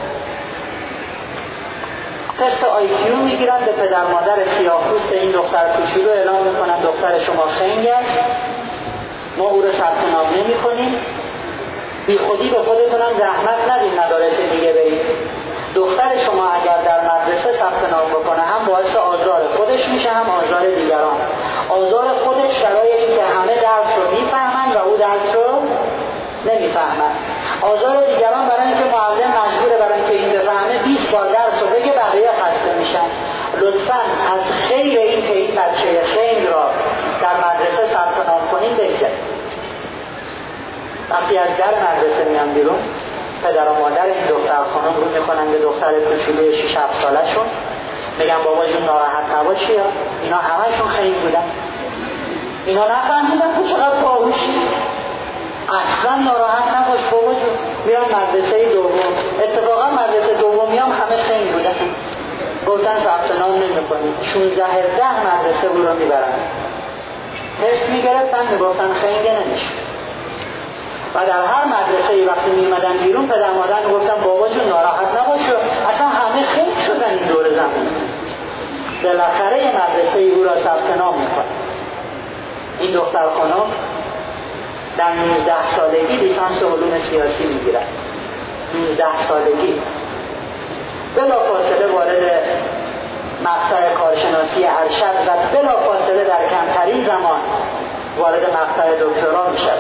تست آی کیو میگیرن، به پدر مادر سیاه‌پوست این دختر کوچولو اعلام میکنن دختر شما خنگ است، ما او رو ثبت نام نمی‌کنیم، بی خودی به خودتونم زحمت ندید مدارس دیگه برید. دختر شما اگر در مدرسه ثبت نام بکنه هم باعث آزار خودش میشه هم آزار دیگران. آزار خودش برای اینکه همه درس رو میفهمن و او درس رو نمیفهمن. آزار دیگران برای اینکه معلم مجبوره برای اینکه این بفهمه بیست بار درس رو بگه بقیه خسته میشن. لطفاً از خیر این که این بچه خنگ را در مدرسه ثبت نام کنین بگذارید. وقتی از در مدرسه میان بیرون، پدر و مادر این دختر خانم رو میکنن به دختر کوچولوی شش هفت ساله شون، میگن بابا جون ناراحت نباشی، اینا همشون خنگ بودن، اینا نفهمیدن تو چقدر باهوشی، اصلا ناراحت نباش بابا جون. میرن مدرسه دوم، اتفاقا مدرسه دومی هم همه خنگ بودن، گفتن ثبت نام نمی‌کنید. شانزده هفده مدرسه او رو میبرن، تست میگرفتن، میگفتن خنگ نمیشه. و در هر مدرسه وقتی میمدن بیرون، پدر مادر میگفتن بابا جون ناراحت نباش، اصلا همه خنگ شدن این دور زمین. بالاخره مدرسه او را ثبت نام میکنه. این دختر خانم در نوزده سالگی لیسانس علوم سیاسی میگیرد. نوزده سالگی بلافاصله وارد مقطع کارشناسی ارشد و بلافاصله در کمترین زمان وارد مقطع دکترا میشد.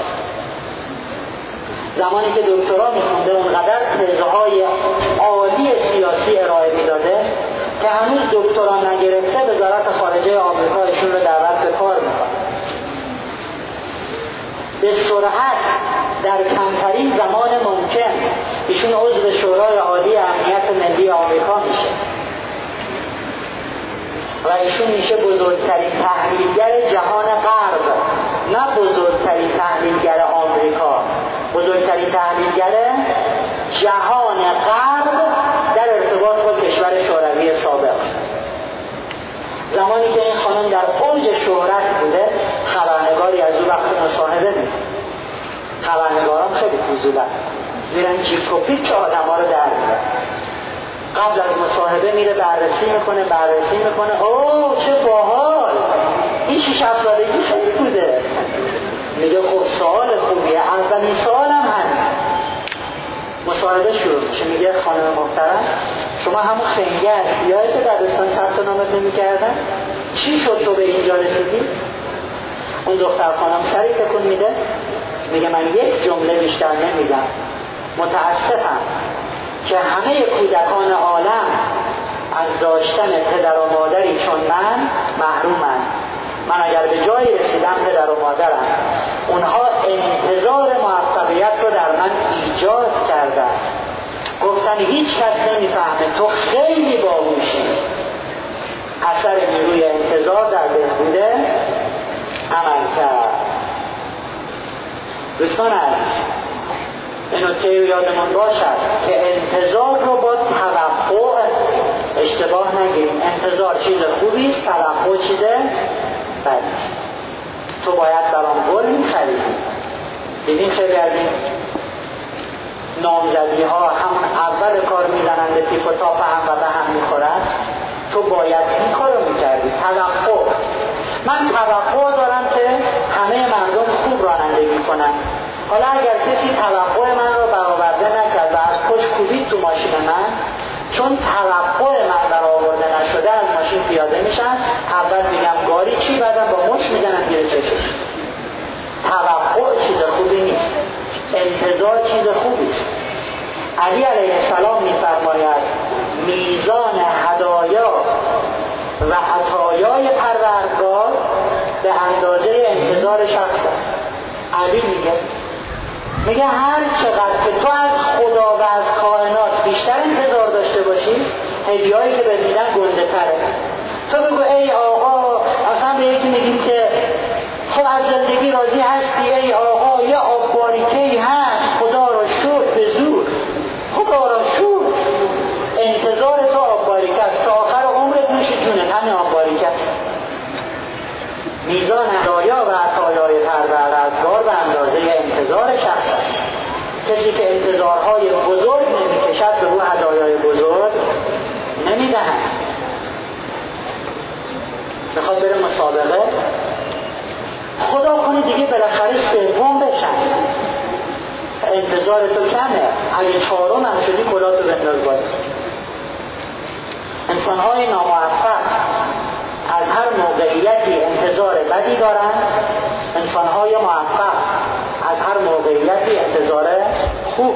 زمانی که دکترا میخونده اونقدر تزهای عالی سیاسی ارائه میداده که هنوز دکترا نگرفته وزارت خارجه آمریکا ایشون رو دعوت به کار میکنه. به سرعت در کمترین زمان ممکن ایشون عضو شورای عالی امنیت ملی آمریکا میشه و ایشون میشه بزرگترین تحلیلگر جهان غرب، نه بزرگترین تحلیلگر آمریکا، بزرگترین تحلیلگر جهان غرب در ارتباط با کشور شوروی سابق. زمانی که این خانم در اوج شهرت بوده، خبرنگاری از او وقت مصاحبه میده. خبرنگاران خیلی فضولن، میرن جیب کپی که آدم ها رو در میره. قبل از مصاحبه میره بررسی میکنه بررسی میکنه اوه چه باحال، این شش هفت سالگی خیلی بوده. میگه خب سوال خوبیه، اولین سوال هم همین. مصاحبه شروع میشه، میگه خانم محترم شما همون خنگه هستی، یادت دبستان ثبت نامت نمی‌کردن؟ چی شد تو به اینجا رسیدی؟ اون دختر خانم سری تکون میده، میگه من یک جمله بیشتر نمیگم، متاسفم که همه کودکان عالم از داشتن پدر و مادری چون من محرومن. من اگر به جایی رسیدم پدر و مادرم، اونها انتظار موفقیت رو در من ایجاد کردن، گفتن هیچ کس نمیفهمه تو خیلی باهوشی. اثر نیروی انتظار در بهبود عمل کرد. دوستان عزیز، این نکته رو یادمون باشد که انتظار رو با توقع اشتباه نگیریم. انتظار چیز خوبی است، توقع چیز بدی است. تو باید برام گل می‌خریدی. دیدین خیلی از این نامزدی ها همون اول کار میزنن به تیپ و تاپ هم و به هم میخورن. تو باید این کار رو میکردی. توقع، من توقع دارم که همه مردم خوب رانندگی کنن. حالا اگر کسی توقع من رو برآورده نکرد و از پشت کوبید تو ماشین من، چون توقع من برآورده نشده از ماشین پیاده میشن، اول میگم گاری چی، بعدم با مش میزنم زیر چشمش. توقع چیز خوبی نیست، انتظار چیز خوبی است. علی علیه السلام میفرماید میزان هدایا و عطایای پروردگار به اندازه انتظار شخص است. علی میگه میگه هر چقدر که تو از خدا و از کائنات بیشتر انتظار داشته باشی، هدیه‌ای که بهت میدن گنده تره. تو بگو ای آقا، اصلا به یکی میگیم که خب از زندگی راضی هستی ای آقا، یه آب باریکه‌ای هست خدا را شکر به زور. خدا را شکر، انتظار تو آب باریکه است، تا آخر عمرت میشه جونت همین آب باریکه است. میزان هدایا و عطایای پروردگار به اندازه انتظار شخص است. کسی که انتظارهای بزرگ نمیکشد به او هدایای بزرگ نمیدهند. میخواد بره مسابقه، خدا کنه دیگه بالاخره سوم بشن، انتظار تو کمه، اگه چهارم هم شدی کلاتو بنداز بالا. انسانهای ناموفق از هر موقعیتی انتظار بدی دارند، انسانهای موفق از هر موقعیتی انتظار خوب.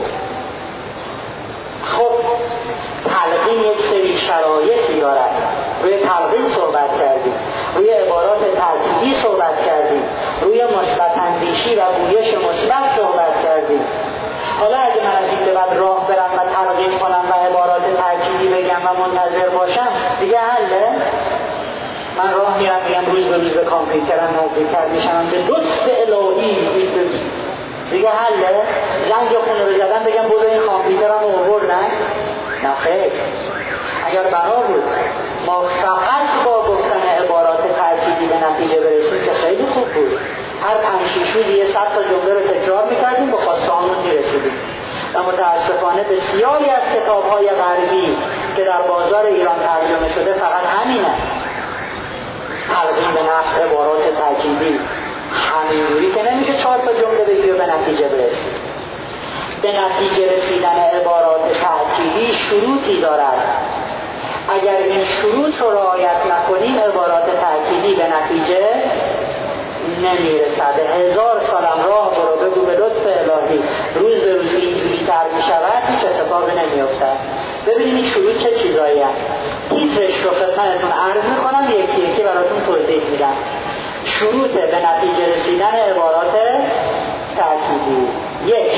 خب تلقین یک سری شرایطی دارد. روی تلقین صحبت کردیم، روی عبارات تأکیدی صحبت کردیم، روی مثبت اندیشی و گویش مثبت صحبت کردیم. حالا اگه من از این به بعد راه برم و تلقین کنم و عبارات تأکیدی بگم و منتظر باشم دیگه حله؟ من راه میرم میگم روز به روز به کامپیوترم نزدیکتر میشم، به لطف الهی روز به روز دیگه حله؟ زنگ خونه رو زدم بگم برو این کامپیوترم رو آوردن؟ نه خیر. اگر بنا بود ما فقط با گفتن عبارات تأکیدی به نتیجه برسیم که خیلی خوب بود. هر پنج شیش روز یه صد تا جمله رو تکرار میکردیم به خواسته هامون میرسیدیم. و متاسفانه بسیاری از کتاب‌های غربی که در بازار ایران ترجمه شده فقط همینه، تلقین به نفس عبارات تأکیدی. همینجوری که نمیشه چهار تا جمله بگی و به نتیجه برسی. به نتیجه رسیدن عبارات تأکیدی شروطی دارد. اگر این شروط رو رعایت نکنیم عبارات تأکیدی به نتیجه نمیرسد. هزار سالم راه برو بگو به لطف الهی روز به روز اینجوری تر میشود، هیچ اتفاقی نمیافتد. ببینید این شروط چه چیزایی هست. تیترش رو خدمتتون عرض میکنم، یکی یکی براتون توضیح میدم. شروط به نتیجه رسیدن عبارات تأکیدی: یک،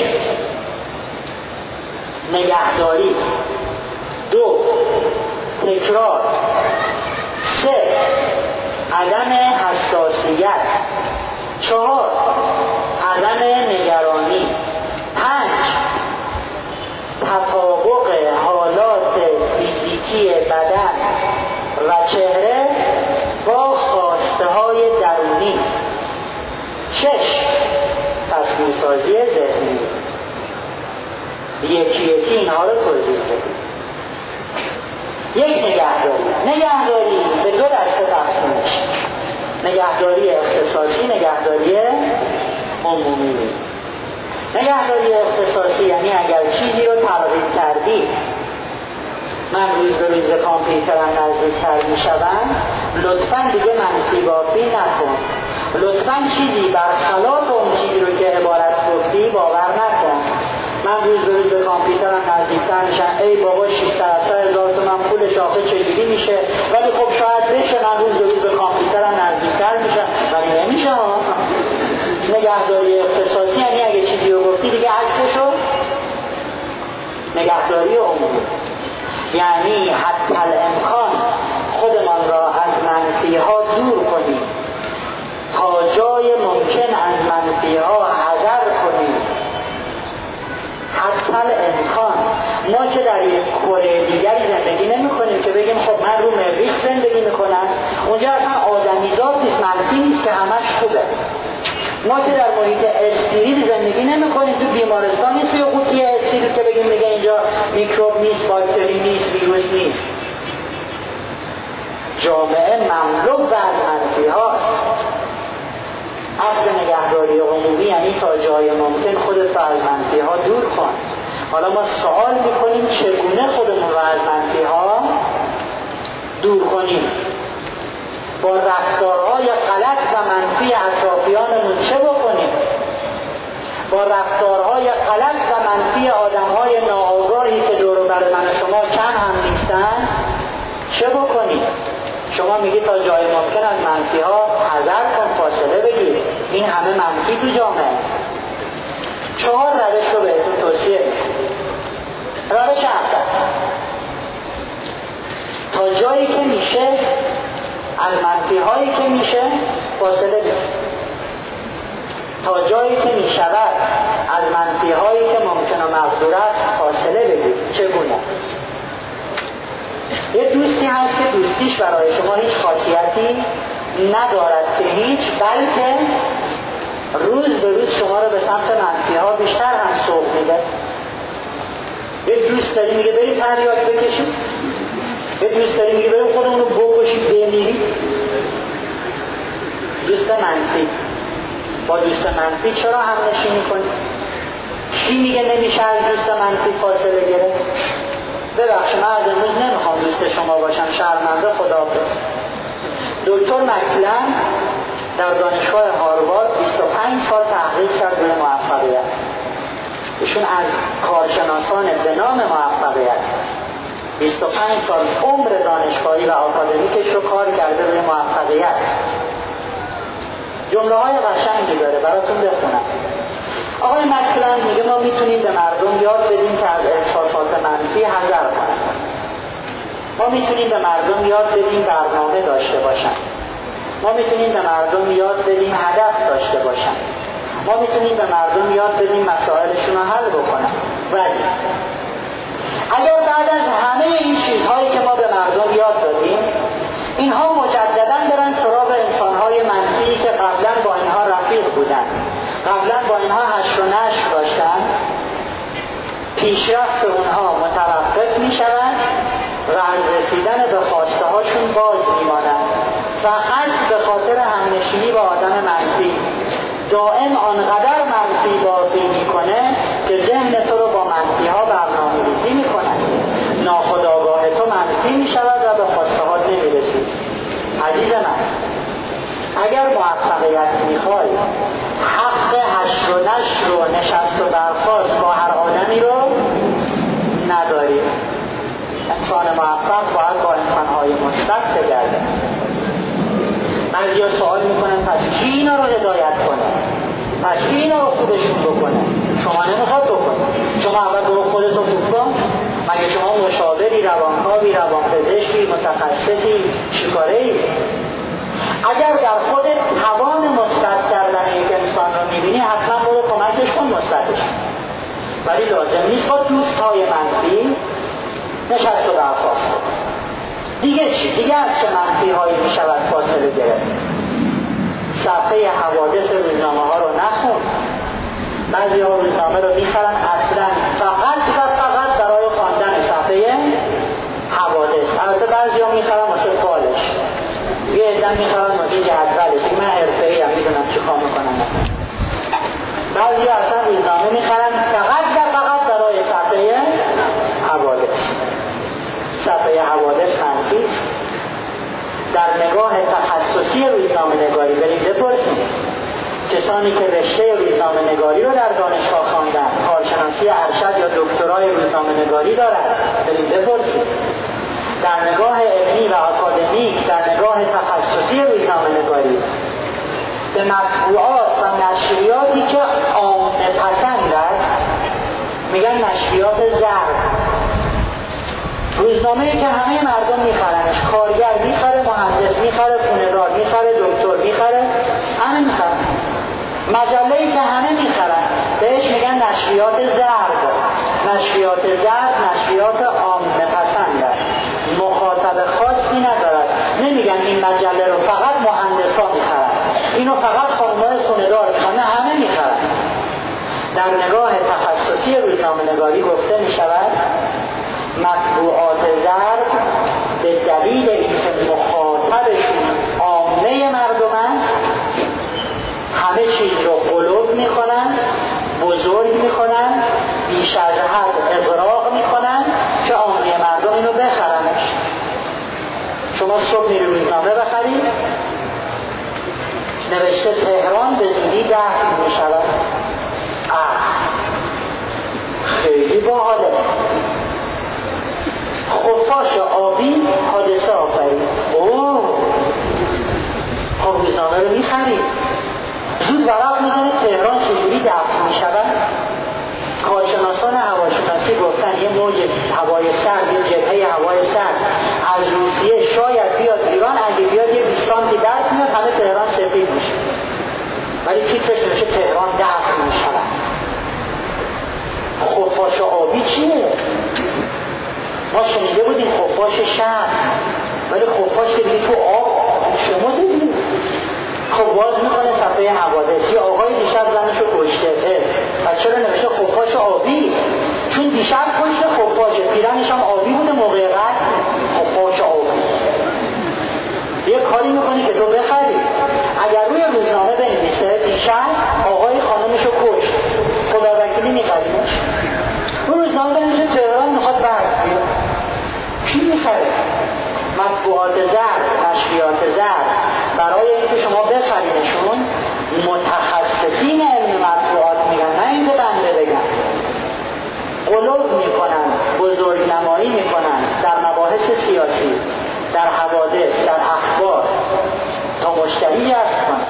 نگهداری. دو، تکرار. سه، عدم حساسیت. چهار، عدم نگرانی. پنج، تطابق حالات فیزیکی بدن و چهره با خواسته های درونی. شش، تصمیم‌سازی ذهنی. یکی یکی اینها رو توضیح بدیم. یک، نگهداری. نگهداری به دو دسته تقسیم میشه: نگهداری اختصاصی، نگهداری عمومی. نگهداری اختصاصی یعنی اگر چیزی رو تلقین کردی، من روز به روز به کامپیوترم نزدیکتر میشوم، لطفاً دیگه منفی بافی نکن، لطفاً چیزی برخلاف اون چیزی رو که عبارت گفتی باور نکن. من روز به روز به کامپیوترم نزدیکتر میشم، ای بابا ششصد هزار تومن پول شاخه چجوری میشه؟ ولی خب شاید بشه، من روز به روز به کامپیوترم نزدیکتر میشم، ولی نمیشه ها. نگهداری اختصاصی یعنی اگه چیزی رو گفتی دیگه عکسشو. نگهداری عمومی یعنی حتی الامکان خودمان را از منفی ها دور کنیم، تا جای ممکن از منفی ها حذر کنیم. حتی الامکان. ما که در یک کره دیگری زندگی نمی کنیم که بگیم خب من رو مریخ زندگی میکنم، اونجا اصلا آدمیزاد نیست، منفی نیست که همش خوبه. ما که در محیط استریل زندگی نمی کنیم، تو بیمارستان نیست توی قوطی استریل که بگیم دیگه اینجا میکروب نیست، باکتری نیست، ویروس نیست. جامعه مملو از منفی هاست. اصل نگهداری عمومی یعنی تا جای ممکن خودت رو از منفی ها دور کن. حالا ما سوال میکنیم چگونه خودمون رو از منفی ها دور کنیم؟ با رفتارهای غلط و منفی اطرافیانمون چه بکنیم؟ با رفتارهای غلط و منفی آدمهای ناآگاهی که دور و بر من و شما کم هم نیستن چه بکنیم؟ شما میگی تا جای ممکن از منفی ها حذر کن، فاصله بگیر. این همه منفی تو جامعه. چهار روش رو بهتون توصیه میکنم. روش اول، تا جایی که میشه از منفی هایی که میشه فاصله بگیر. تا جایی که میشود از منفی هایی که ممکن و مقدور است فاصله بگیر. چگونه؟ یه دوستی هست که دوستیش برای شما هیچ خاصیتی ندارد که هیچ، بلکه روز به روز شما رو به سمت منفی ها بیشتر هم سوق میده. یک دوست داری میگه بریم تریاک بکشیم، یک دوست داری میگه بریم خودمون رو بکشیم بمیریم. دوست منفی با دوست منفی چرا هم نشینی کنی؟ کی میگه نمیشه از دوست منفی فاصله گرفت؟ ببخش من از امروز نمیخوام دوست شما باشم، شرمنده، خداحافظ. دکتر مکلن در دانشگاه هاروارد بیست و پنج سال تحقیق کرد روی موفقیت. ایشون از کارشناسان به نام موفقیت بیست و پنج سال عمر دانشگاهی و آکادمیکش رو کار کرده روی موفقیت. جمله های قشنگی داره براتون بخونم. آقای مکلن میگه ما میتونیم به مردم یاد بدیم که از احساسات منفی حذر کنن. ما میتونیم به مردم یاد بدیم برنامه داشته باشن. ما میتونیم به مردم یاد بدیم هدف داشته باشن. ما میتونیم به مردم یاد بدیم مسائلشون رو حل بکنن. ولی اگر بعد از همه این چیزهایی که ما به مردم یاد دادیم اینها مجددا برن سراغ انسانهای منفی که قبلا با اینها رفیق بودن، قبلا با اینها هش و نشر داشتن، پیشرفت اونها متوقف میشوند و از رسیدن به خواسته هاشون باز میمانند، فقط به خاطر همنشینی با آدم منفی. دائم آنقدر منفی بازی میکنه که ذهن تو رو با منفی ها برنامه ریزی میکنه، ناخودآگاه تو منفی میشود و به خواسته ها نمیرسی. عزیز من، اگر موفقیت میخوای حق حشر و نشر و نشست و برخاست با هر آدمی رو نداری. انسان موفق باید با انسانهای مثبت بگرده. بعضیا سوال میکنن پس کی اینا رو هدایت کنه؟ پس کی اینا رو خودشون بکنه؟ شما نمیخواد بکنه. شما اول برو خودتو خوب کن. مگه شما مشاوری، روانکاوی، روانپزشکی، متخصصی، چیکاره‌ای؟ اگر در خودت توان مثبت کردن یک انسان رو میبینی حتما برو کمکش کن مثبتش. ولی لازم نیست با دوستهای منفی نشست و برخاست. دیگه چی؟ دیگه از چه منفی هایی میشود فاصله گرفت؟ صفحه حوادث روزنامه ها رو نخون. بعضی ها روزنامه رو میخرن اصلا فقط و فقط برای خواندن صفحه حوادث. البته بعضی ها میخرن واسه فالش، یه عده‌ام میخرن واسه جدولش. من حرفه‌ای ام، میدونم چی کار میکنم. بعضی ها اصلا روزنامه میخرن فقط و فقط برای صفحه حوادث. صفحه حوادث منفی است. در نگاه تخصصی روزنامه نگاری برید بپرسید. کسانی که رشته روزنامه نگاری رو در دانشگاه خواندن، کارشناسی ارشد یا دکترای روزنامه نگاری دارن، برید بپرسید. در نگاه علمی و آکادمیک، در نگاه تخصصی روزنامه نگاری، به مطبوعات و نشریاتی که عامه پسند است میگن نشریات زرد. روزنامه‌ای که همه مردم میخرنش، کارگر میخره، مهندس میخره، خونه‌دار میخره، دکتر میخره، همه میخرن. مجله‌ای که همه میخرن بهش میگن نشریات زرد. نشریات زرد نشریات عامه پسند است، مخاطب خاصی ندارد. نمیگن این مجله رو فقط مهندسا میخرن، اینو فقط خانم‌های خونه‌دار میخرن، همه میخرن. در نگاه تخصصی روزنامه نگاری گفته میشود مطبوعات زرد به دلیل اینکه مخاطبشون عامه مردم است همه چیز رو غلو میکنن، بزرگ میکنن، بیش از حد اغراق میکنن که عامه مردم اینو بخرنش. شما صبح میری روزنامه بخرید نوشته تهران به زودی دفن میشود. خیلی باحاله. خفاش آبی حادثه آفرید. اوه خب روزنامه رو میخرید، زود ورق میزنه تهران چجوری دفن میشود. کارشناسان هواشناسی گفتن یه موج هوای سرد، یه جبهه هوای سرد از روسیه شاید بیاد ایران، اگه بیاد یه بیست سانتی درد میاد همه تهران سفید میشه. ولی تیترش نمیشه تهران دفن میشود. خفاش آبی چیه؟ ما شنیده بودیم خفاش شهر، ولی خفاش که دیگه تو آب شما دیدیم. خب باز میکنه صفحه حوادث. یه آقای خانمشو کشته. پس چرا نوشته خفاش آبی؟ چون دیشب کشته خفاشه، پیرنش هم آبی بوده موقع قتل، خفاش آبی. یه کاری میکنی که تو بخری. اگر روی روزنامه بنویسه دیشب آقای خانمشو کشت، خدا وکیلی میخریمش. روی روزنامه بنویسه تهران میخواد برد بیاد، کی میخره؟ مطبوعات زرد، نشریات زرد برای اینکه شما بخرینشون متخصصین علم مطبوعات میگن، نه اینکه بنده بگم. غلو میکنن، بزرگنمایی میکنن در مباحث سیاسی، در حوادث، در اخبار تا مشتری جذب کنن.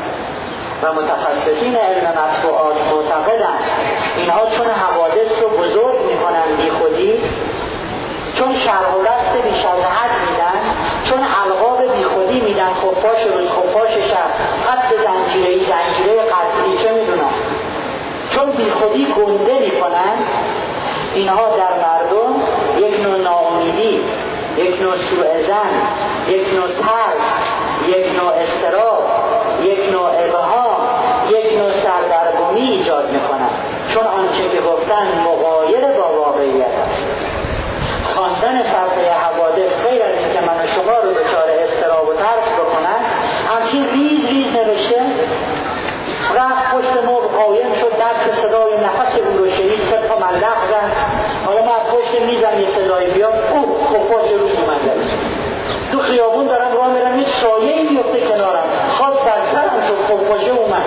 و متخصصین علم مطبوعات معتقدن اینها چون حوادث رو بزرگ میکنن بی خودی، چون شرح و رست بیش از حد میدن، چون القاب بی خودی میدن، خفاش روز، خفاش شب، قد زنجیره‌ای، زنجیره قتلی، چه میدونم، چون بی خودی گنده میکنن، اینها در مردم یک نوع ناامیدی، یک نوع سوء ظن، یک نوع ترس، یک نوع اضطراب، یک نوع ابهام، یک نوع سردرگمی ایجاد میکنن، چون آنچه که گفتن مغایر با واقعیت است. خواندن صفحه حوادث غیر از اینکه من و شما رو دچار اضطراب و ترس بکنن، همچین ریز ریز نوشته، رفت پشت مبل قایم شد، دست صدای نفس او رو شنید، سه تا ملق زد، حالا من پشت میزم یه صدای بیاد، او خفاش روز اومده، تو خیابون دارم راه میرم، یه سایه‌ای بیفته کنارم، خواست بر سرم شد، خفاشه اومد.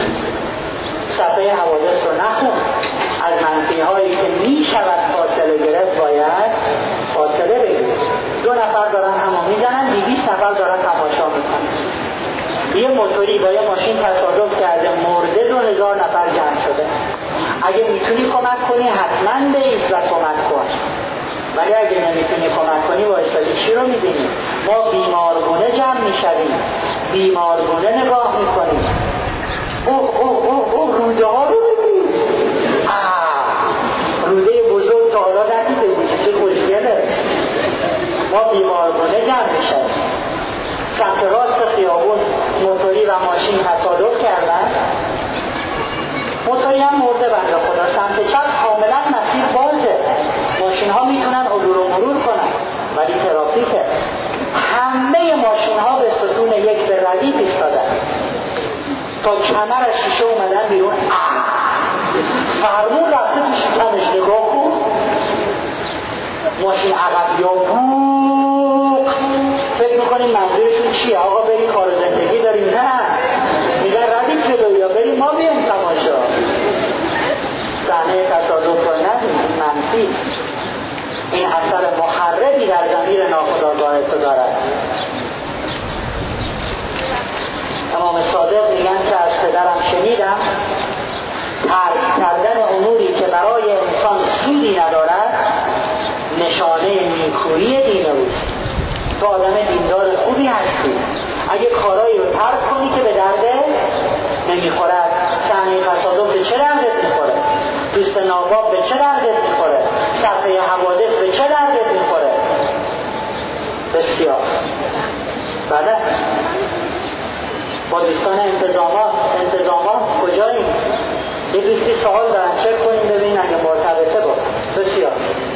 صفحه حوادث رو نخون. از منفی هایی که می شود فاصله گرفت باید فاصله بگیرید. دو نفر دارن همو میزنن، دویست نفر دارن تماشا میکنن. یه موتوری با یه ماشین تصادف کرده، مرده، دو هزار نفر جمع شده. اگه میتونی کمک کنی حتما بایست و کمک کن، ولی اگه نمیتونی کمک کنی وایسادی چی رو میبینی؟ ما بیمارگونه جمع میشویم، بیمارگونه نگاه میکنیم. اوه اوه اوه اوه روده ها رو ببین، روده بزرگ تا حالا ندیده بودی، چه خوشگله. ما بیمارگونه جمع میشویم. سمت راست خیابون موتوری و ماشین تصادف کردن، موتوری هم مرده بنده خدا، سمت چپ کاملا مسیر بازه، ماشین ها میتونن عبور و مرور کنن، ولی ترافیکه. همه ماشین ها به ستون یک به ردیف ایستادن، تا کمر از شیشه اومدن بیرون، فرمون رفته تو شکمش، نگاه کن، ماشین عقب یا بوق. فکر میکنیم منظورشون چیه؟ آقا بریم کار زندگی داریم؟ نه، میگن ردیف جلو یا بریم ما بیام تماشا. صحنه تصادف رو ندیم، منفی. این اثر محربی در ضمیر ناخودآگاه تو دارد. امام صادق میگن که از پدرم شنیدم ترک کردن اموری که برای انسان سودی ندارد نشانه نیکویی دین اوست. تو آدم دیندار خوبی هستی اگه کارایی رو ترک کنی که به درده نمیخورد. صحنه تصادف به چه دردت میخوره؟ دوست ناباب به چه دردت میخوره؟ صفحه حوادث به چه دردت میخوره؟ بسیار. بله، با دوستان انتظامات انتظامات کجاییم؟ یه دوستی سوال دارن، چک کنیم ببینیم اگه مرتبطه با. بسیار.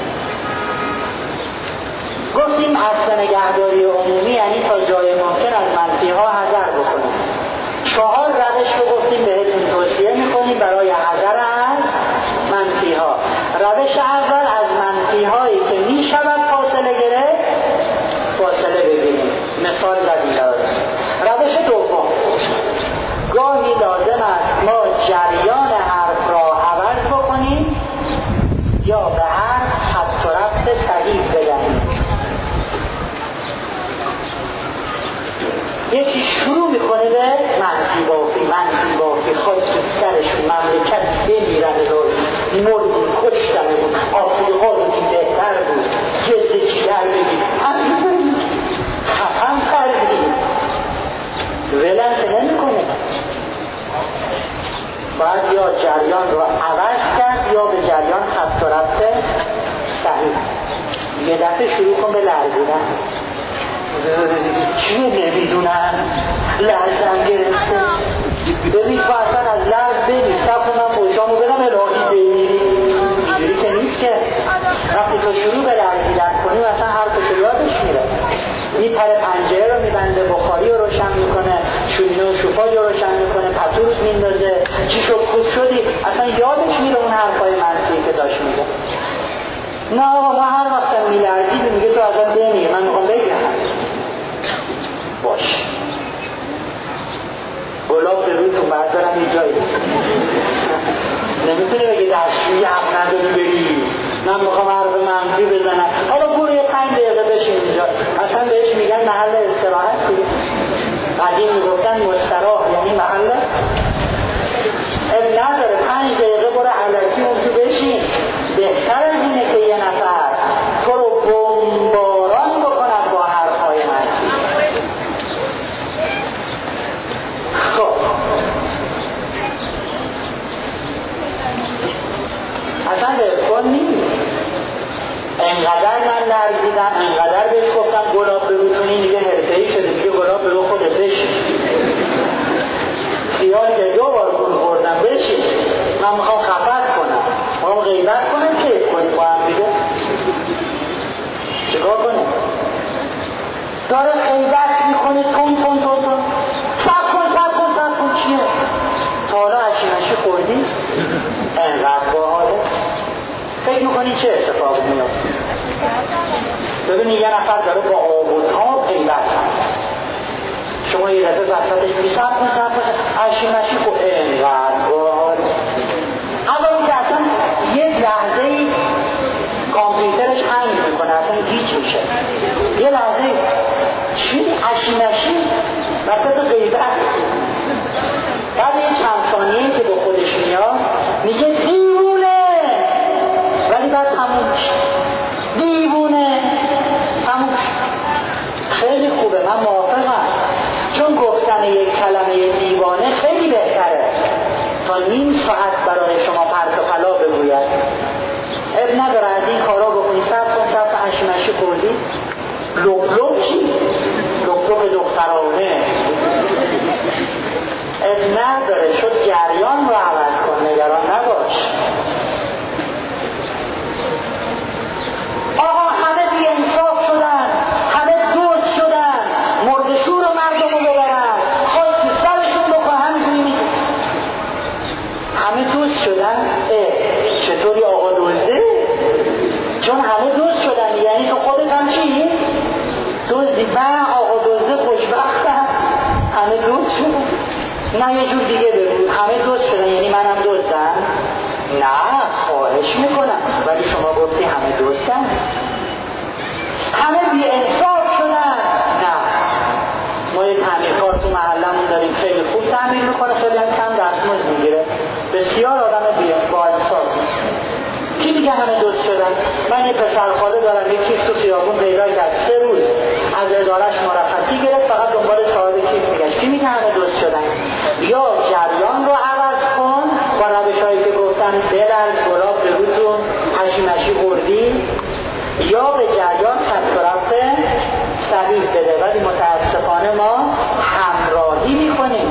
گفتیم اصل نگهداری عمومی یعنی تا جای ممکن از منفی ها حذر بکنیم. چهار روش رو گفتیم بهتون توصیه میکنیم برای حذر از منفی ها. روش اول از منفی هایی که میشود فاصله گرفت فاصله بگیریم. مثال زدیم. روش دوم، گاهی لازم است ما جریان حرف را عوض بکنیم یا به حرف خط و ربط صحیح بدهیم. یکی شروع میکنه به منفی بافی منفی بافی خواهد تو سرشون مملکت بمیرن رو مردیم کشتنه بود آفریقا بودیم بهتر بود جزه چیگر بگیم خفن کردیم ولن که نمی کنه. باید یا جریان رو عوض کرد یا به جریان خط و ربط صحیح. یه دفعه شروع کن به لرزیدن. چیه نمیدونن؟ لرزم گرفته. ببین تو اصلا از لرز ببین نه آقا ما هر وقت میلرزید میگه تو ازم بمیگه من میخوام بگم باش گلاب به رویتون باید برم یه جایی نمیتونه بگه دستشویی حق نداری بری من میخوام عرض منفی بزنم حالا برو یه پنج دقیقه بشین اینجا اصلا بهش میگن محل استراحت دیگه قدیم میگفتن مستراح یعنی محل اب نداره پنج دقیقه برو علکی اون تو بشین بهتر از اینه که یه نفر تو رو بمباران بکند با حرفهای منفی. خب اصلا بهتر نیست انقدر من لرزیدم انقدر بهش گفتم گلاب بگو تو این دیگه حرفه‌ای شده دیگه گلاب بگو خودت بشین خیال که دو بار گل خوردم بشین من میخوام خفت کنم میخوام غیبت کنم کیف کنیم با هم دیگه چیکار کنیم داره غیبت میکنه تون تون تون تون سب کن سب کن سب کن چیه تا حالا هشیمشی خوردی انقدر باحاله فکر میکنی چه اتفاقی میفته ببینی یه نفر داره با آب و تاب غیبت شما یه دفعه وسطش میگی سب کن سب کن هشیمشی خود انقدر باحاله اولی که اصلا یک لحظه ای کامپیوترش هنگ میکنه اصلا هیچ میشه یه لحظه چی هشیمشی وسط غیبت بعد یه چند ثانیه که به خودش میاد میگه دیوونه ولی بعد تموم میشه دیوونه تموم خیلی خوبه من موافقم چون گفتن یک کلمه دیوانه خیلی بهتره تا نیم ساعت برای شما پرت و پلا بگوید اب نداره از این کارا بکنی صرف کن صرف هشیمشی خوردی لب لب چی؟ لب لب دخترانه اب نداره شد جریان رو عوض کن نگران نباش آقا همه بی انصاف شدن همه دوست شدن مردشور و مردم رو ببرن خواهی که سرشون بکن همینجوری میگه همه دوست شدن اه چطوری آقا دوسته؟ چون همه دوست شدن یعنی تو خودت هم چی؟ دوستی من آقا دوسته خوشبختم همه دوست شدن نه یه جور دیگه بگو همه دوست شدن یعنی منم دوستم نه خواهش میکنم ولی شما گفتی همه دوستن همه بی انصاف شدن نه ما یه تعمیرکار تو محلمون داریم خیلی خوب تعمیر میکنه خیلی هم کم دستمزد میگیره بسیار آدم بی با انصاف کی میگه همه دوست شدن من یه پسرخاله دارم یه کیف تو خیابون پیدا کرد سه روز از ادارش مرخصی گرفت فقط دنبال صاحب کیف میگشت کی میگه همه دوست شدن یا جریان رو عوض کن با روش‌هایی که گفتن بدل گلاب به روتون هشیمشی خوردی یا به جریان خط رفت صحیح بده ولی متاسفانه ما همراهی میکنیم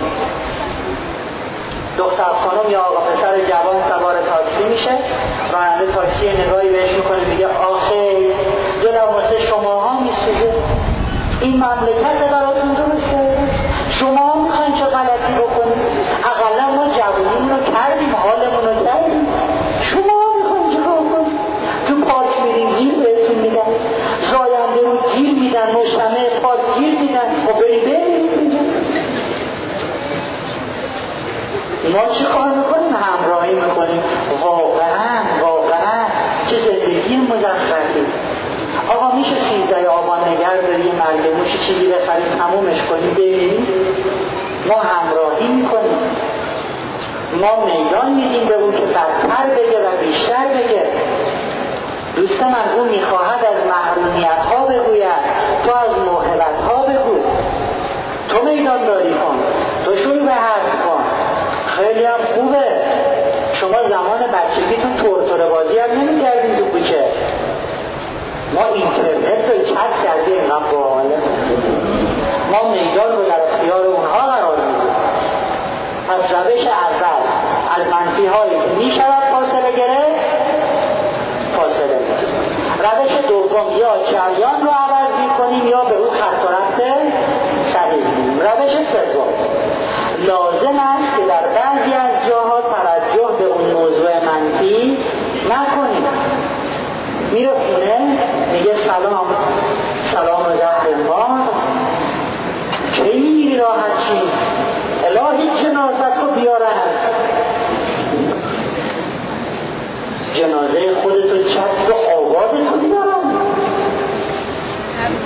دختر خانم یا آقا پسر جوان سوار تاکسی میشه راننده تاکسی نگاهی بهش میکنه میگه آخه دلم واسه شماها میسوزه این مملکت براتون درسته شما میخواین چه غلطی بکنید اقلا ما جوونیمون رو کردیم حالمون رو کردیم شما میخواین چه بکنید تو پارک میرین گیر بهتون میدن زاینده رو گیر میدن مجتمع پارک گیر میدن خب بریم بریم ما چه کار میکنیم همراهی میکنیم واقعا واقعا چه زندگی مزخرفی آقا میشه سیزده آبان نگر داریم مرگ موشی چیزی بخریم تمومش کنیم ببینیم ما همراهی میکنیم ما میدان میدیم به اون که بدتر بگه و بیشتر بگه دوست من اون میخواهد از محرومیت ها بگوید تو از موهبت ها بگو تو میدان داری کن تو شروع به حرف کن خیلی هم خوبه شما زمان بچگیتون تورتوره بازی هم نمی‌کردیم تو کوچه ما اینترنت رو چت کردیم اینقدر باحاله ما میدان رو در اختیار اونها قرار میدیم پس روش اول از منفی هایی که میشود فاصله گرفت فاصله گرفت روش دوم یا جریان رو عوض میکنیم یا به اون خط و رفت صحیح می‌کنیم روش سوم لازم است که در بعضی از جاها توجه به اون موضوع منفی نکنیم میره خونه میگه سلام سلام زهر ما کی میری راحت چی الهی جنازت رو بیارن جنازه خودتو جد و آبادتو بیارن.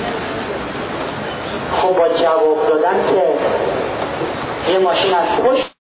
خب با جواب دادن که یه ماشین از پشت